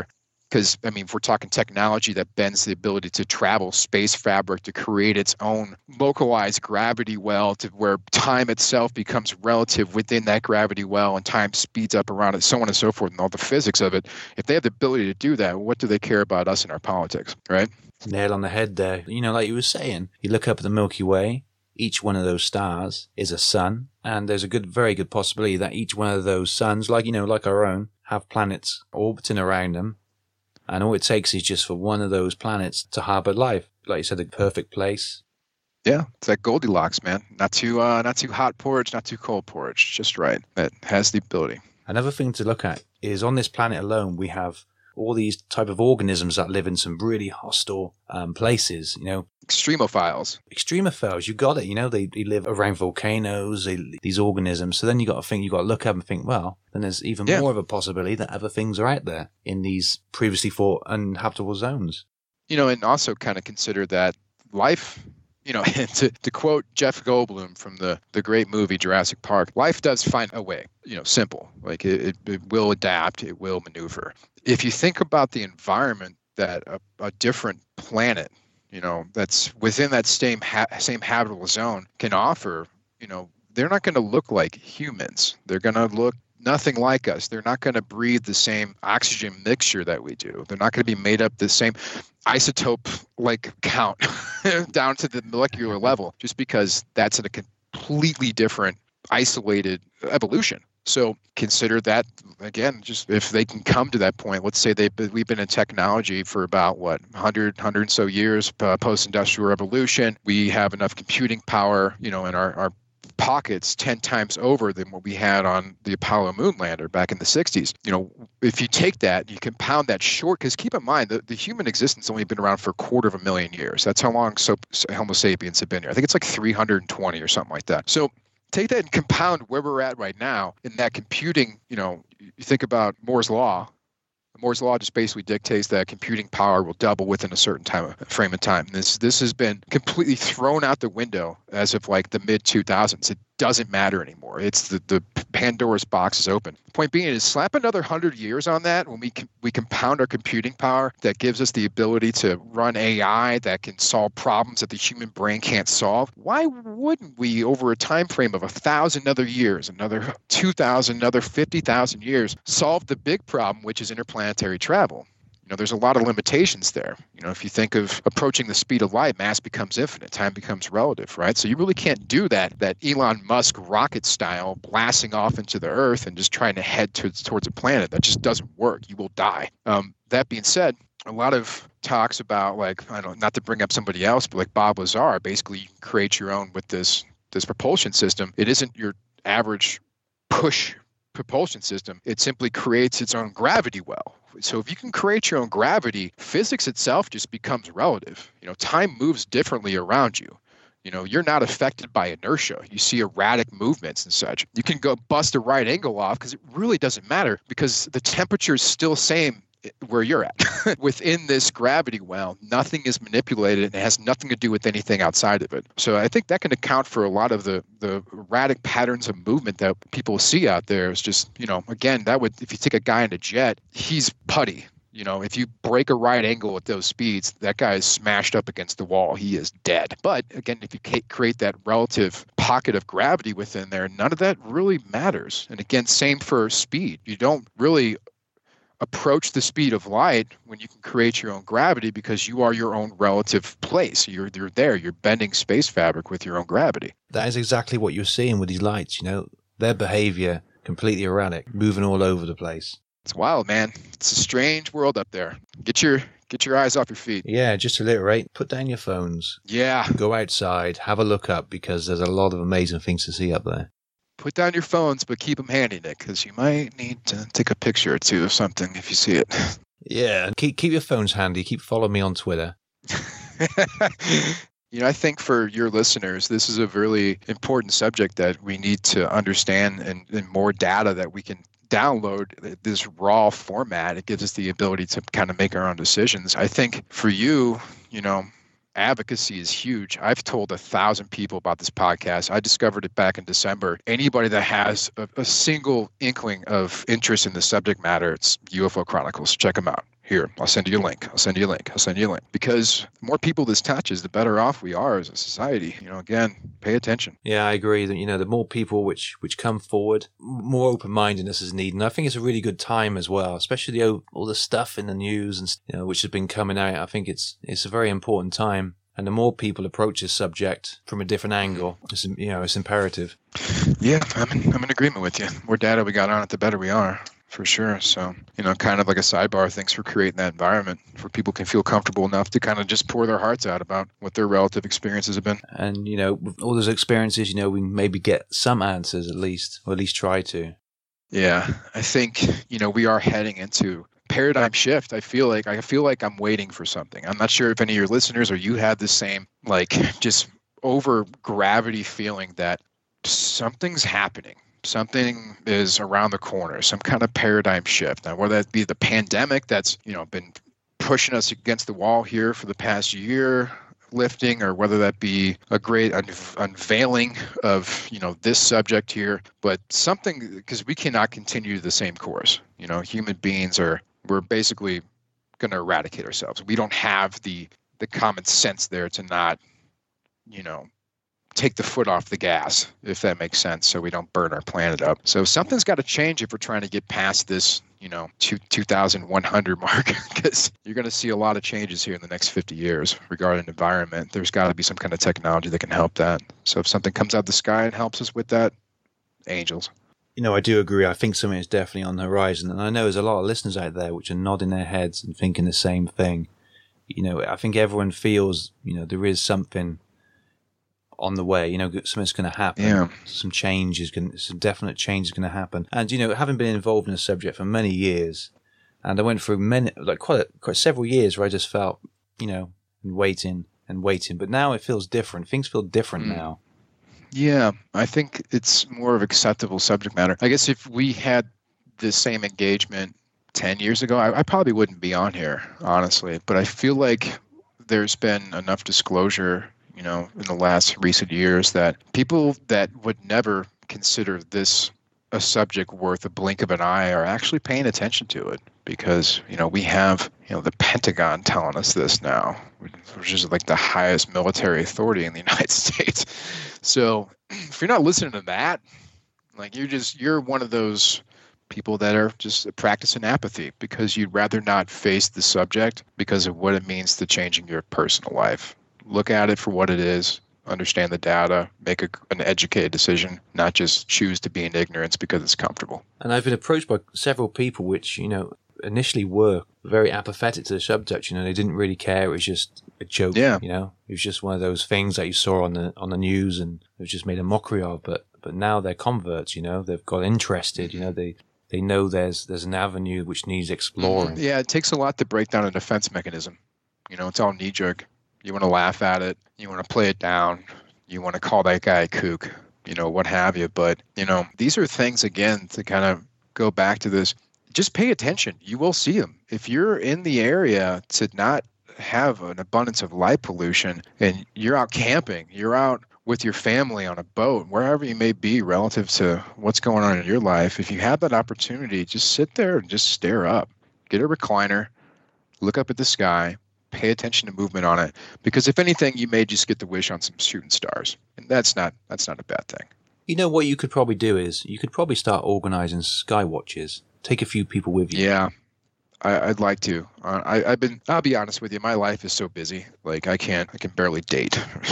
Because, I mean, if we're talking technology that bends the ability to travel space fabric to create its own localized gravity well to where time itself becomes relative within that gravity well and time speeds up around it, so on and so forth, and all the physics of it, if they have the ability to do that, what do they care about us and our politics, right? Nail on the head there. You know, like you were saying, you look up at the Milky Way, each one of those stars is a sun, and there's a good, very good possibility that each one of those suns, like, you know, like our own, have planets orbiting around them. And all it takes is just for one of those planets to harbor life. Like you said, the perfect place. Yeah, it's like Goldilocks, man. Not too, uh, not too hot porridge, not too cold porridge. Just right. That has the ability. Another thing to look at is on this planet alone, we have all these type of organisms that live in some really hostile um, places, you know. Extremophiles. Extremophiles, you got it. You know, they, they live around volcanoes, they, these organisms. So then you got to think, you got to look up and think, well, then there's even yeah. more of a possibility that other things are out there in these previously thought uninhabitable zones. You know, and also kind of consider that life, you know, to, to quote Jeff Goldblum from the, the great movie Jurassic Park, life does find a way, you know, simple. Like it, it, it will adapt, it will maneuver. If you think about the environment that a, a different planet, you know, that's within that same ha- same habitable zone can offer, you know, they're not going to look like humans. They're going to look nothing like us. They're not going to breathe the same oxygen mixture that we do. They're not going to be made up the same isotope like count down to the molecular level, just because that's in a completely different isolated evolution. So consider that, again, just if they can come to that point, let's say they we've been in technology for about, what, one hundred, one hundred so years, uh, post-industrial revolution. We have enough computing power, you know, in our, our pockets ten times over than what we had on the Apollo moon lander back in the sixties. You know, if you take that, you compound that short, because keep in mind, the, the human existence only been around for a quarter of a million years. That's how long so, Homo sapiens have been here. I think it's like three hundred twenty or something like that. So take that and compound where we're at right now in that computing, you know, you think about Moore's Law. Moore's Law just basically dictates that computing power will double within a certain time frame of time. This this has been completely thrown out the window as of like the mid two thousands. It doesn't matter anymore. It's the, the Pandora's box is open. Point being is slap another hundred years on that when we com- we compound our computing power that gives us the ability to run A I that can solve problems that the human brain can't solve. Why wouldn't we, over a time frame of a thousand other years, another two thousand, another fifty thousand years, solve the big problem, which is interplanetary travel? You know, there's a lot of limitations there. You know, if you think of approaching the speed of light, mass becomes infinite, time becomes relative, right? So you really can't do that, that Elon Musk rocket style, blasting off into the Earth and just trying to head to, towards a planet. That just doesn't work. You will die. Um, that being said, a lot of talks about, like, I don't know, not to bring up somebody else, but like Bob Lazar, basically you can create your own with this this propulsion system. It isn't your average push propulsion system. It simply creates its own gravity well. So if you can create your own gravity, physics itself just becomes relative. You know, time moves differently around you. You know, you're not affected by inertia. You see erratic movements and such. You can go bust a right angle off because it really doesn't matter, because the temperature is still same where you're at. Within this gravity well, nothing is manipulated and it has nothing to do with anything outside of it. So I think that can account for a lot of the, the erratic patterns of movement that people see out there. It's just, you know, again, that would, if you take a guy in a jet, he's putty. You know, if you break a right angle at those speeds, that guy is smashed up against the wall. He is dead. But again, if you create that relative pocket of gravity within there, none of that really matters. And again, same for speed. You don't really approach the speed of light when you can create your own gravity, because you are your own relative place. You're, you're there. You're bending space fabric with your own gravity. That is exactly what you're seeing with these lights. You know, their behavior completely erratic, moving all over the place. It's wild, man. It's a strange world up there. Get your get your eyes off your feet. Yeah, just alliterate. Put down your phones. Yeah. Go outside. Have a look up, because there's a lot of amazing things to see up there. Put down your phones, but keep them handy, Nick, because you might need to take a picture or two of something if you see it. Yeah, keep keep your phones handy. Keep following me on Twitter. You know, I think for your listeners, this is a really important subject that we need to understand, and, and more data that we can download this raw format. It gives us the ability to kind of make our own decisions. I think for you, you know, advocacy is huge. I've told a thousand people about this podcast. I discovered it back in December. Anybody that has a, a single inkling of interest in the subject matter, it's U F O Chronicles. Check them out. Here, I'll send you a link. I'll send you a link. I'll send you a link. Because the more people this touches, the better off we are as a society. You know, again, pay attention. Yeah, I agree that, you know, the more people which, which come forward, more open-mindedness is needed. And I think it's a really good time as well, especially the, all the stuff in the news and, you know, which has been coming out. I think it's, it's a very important time. And the more people approach this subject from a different angle, it's, you know, it's imperative. Yeah, I'm in, I'm in agreement with you. The more data we got on it, the better we are. For sure. So, you know, kind of like a sidebar, thanks for creating that environment where people can feel comfortable enough to kind of just pour their hearts out about what their relative experiences have been. And, you know, with all those experiences, you know, we maybe get some answers at least, or at least try to. Yeah, I think, you know, we are heading into paradigm shift. I feel like I feel like I'm waiting for something. I'm not sure if any of your listeners or you had the same, like, just over gravity feeling that something's happening. Something is around the corner, some kind of paradigm shift. Now, whether that be the pandemic that's, you know, been pushing us against the wall here for the past year, lifting, or whether that be a great un- unveiling of, you know, this subject here, but something, because we cannot continue the same course. You know, human beings are, we're basically going to eradicate ourselves. We don't have the the common sense there to not, you know, take the foot off the gas, if that makes sense, so we don't burn our planet up. So something's got to change if we're trying to get past this, you know, two thousand one hundred mark, because you're going to see a lot of changes here in the next fifty years regarding environment. There's got to be some kind of technology that can help that. So if something comes out of the sky and helps us with that, angels. You know, I do agree. I think something is definitely on the horizon. And I know there's a lot of listeners out there which are nodding their heads and thinking the same thing. You know, I think everyone feels, you know, there is something on the way, you know, something's going to happen. Yeah. Some change is going, some definite change is going to happen. And, you know, having been involved in the subject for many years, and I went through many, like quite, a, quite several years where I just felt, you know, waiting and waiting. But now it feels different. Things feel different mm. now. Yeah, I think it's more of acceptable subject matter. I guess if we had the same engagement ten years ago, I, I probably wouldn't be on here, honestly. But I feel like there's been enough disclosure, you know, in the last recent years that people that would never consider this a subject worth a blink of an eye are actually paying attention to it, because, you know, we have, you know, the Pentagon telling us this now, which is like the highest military authority in the United States. So if you're not listening to that, like you're just, you're one of those people that are just practicing apathy because you'd rather not face the subject because of what it means to changing your personal life. Look at it for what it is, understand the data, make a, an educated decision, not just choose to be in ignorance because it's comfortable. And I've been approached by several people which, you know, initially were very apathetic to the subject. You know, they didn't really care. It was just a joke. Yeah. You know, it was just one of those things that you saw on the on the news and it was just made a mockery of. But but now they're converts. You know, they've got interested. You know, they they know there's there's an avenue which needs exploring. Yeah, it takes a lot to break down a defense mechanism. You know, it's all knee jerk. You want to laugh at it. You want to play it down. You want to call that guy a kook, you know, what have you. But, you know, these are things, again, to kind of go back to this. Just pay attention. You will see them. If you're in the area to not have an abundance of light pollution and you're out camping, you're out with your family on a boat, wherever you may be relative to what's going on in your life, if you have that opportunity, just sit there and just stare up. Get a recliner, look up at the sky, pay attention to movement on it, because if anything, you may just get the wish on some shooting stars, and that's not that's not a bad thing. You know what you could probably do is you could probably start organizing sky watches. Take a few people with you. Yeah, I, I'd like to. Uh, I, I've been. I'll be honest with you. My life is so busy. Like I can't. I can barely date.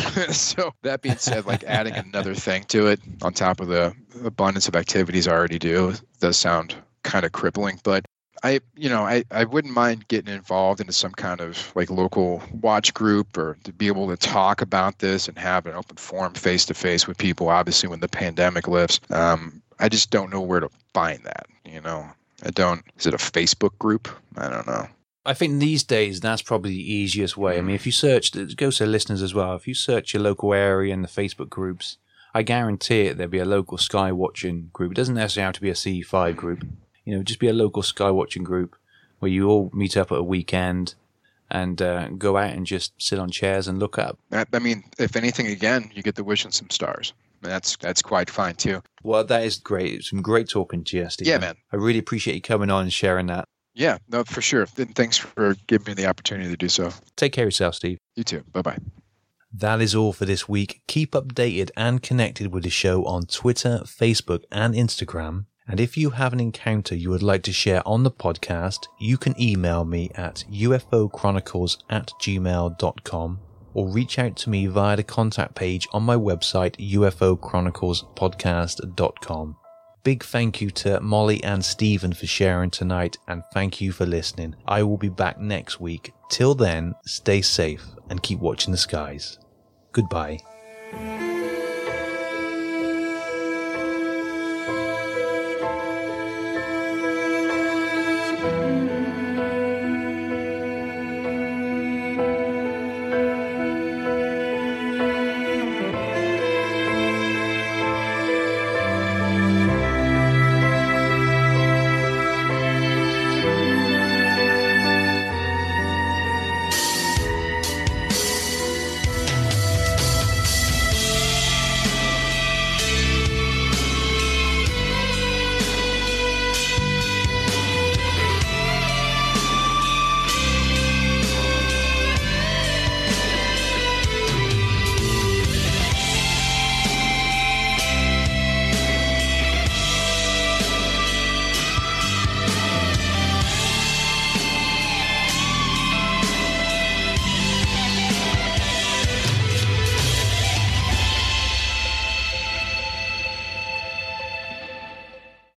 So that being said, like adding another thing to it on top of the abundance of activities I already do does sound kind of crippling, but. I, you know, I, I wouldn't mind getting involved into some kind of like local watch group or to be able to talk about this and have an open forum face to face with people, obviously when the pandemic lifts. Um, I just don't know where to find that, you know. I don't, is it a Facebook group? I don't know. I think these days that's probably the easiest way. I mean, if you search, it goes to listeners as well, if you search your local area in the Facebook groups, I guarantee it there'll be a local sky watching group. It doesn't necessarily have to be a C five group. You know, just be a local sky watching group where you all meet up at a weekend and uh, go out and just sit on chairs and look up. I mean, if anything, again, you get the wish on some stars. That's that's quite fine, too. Well, that is great. It's been great talking to you, Steve. Yeah, man. I really appreciate you coming on and sharing that. Yeah, no, for sure. And thanks for giving me the opportunity to do so. Take care of yourself, Steve. You too. Bye-bye. That is all for this week. Keep updated and connected with the show on Twitter, Facebook, and Instagram. And if you have an encounter you would like to share on the podcast, you can email me at ufochronicles at gmail dot com or reach out to me via the contact page on my website, u f o chronicles podcast dot com. Big thank you to Molly and Stephen for sharing tonight, and thank you for listening. I will be back next week. Till then, stay safe and keep watching the skies. Goodbye.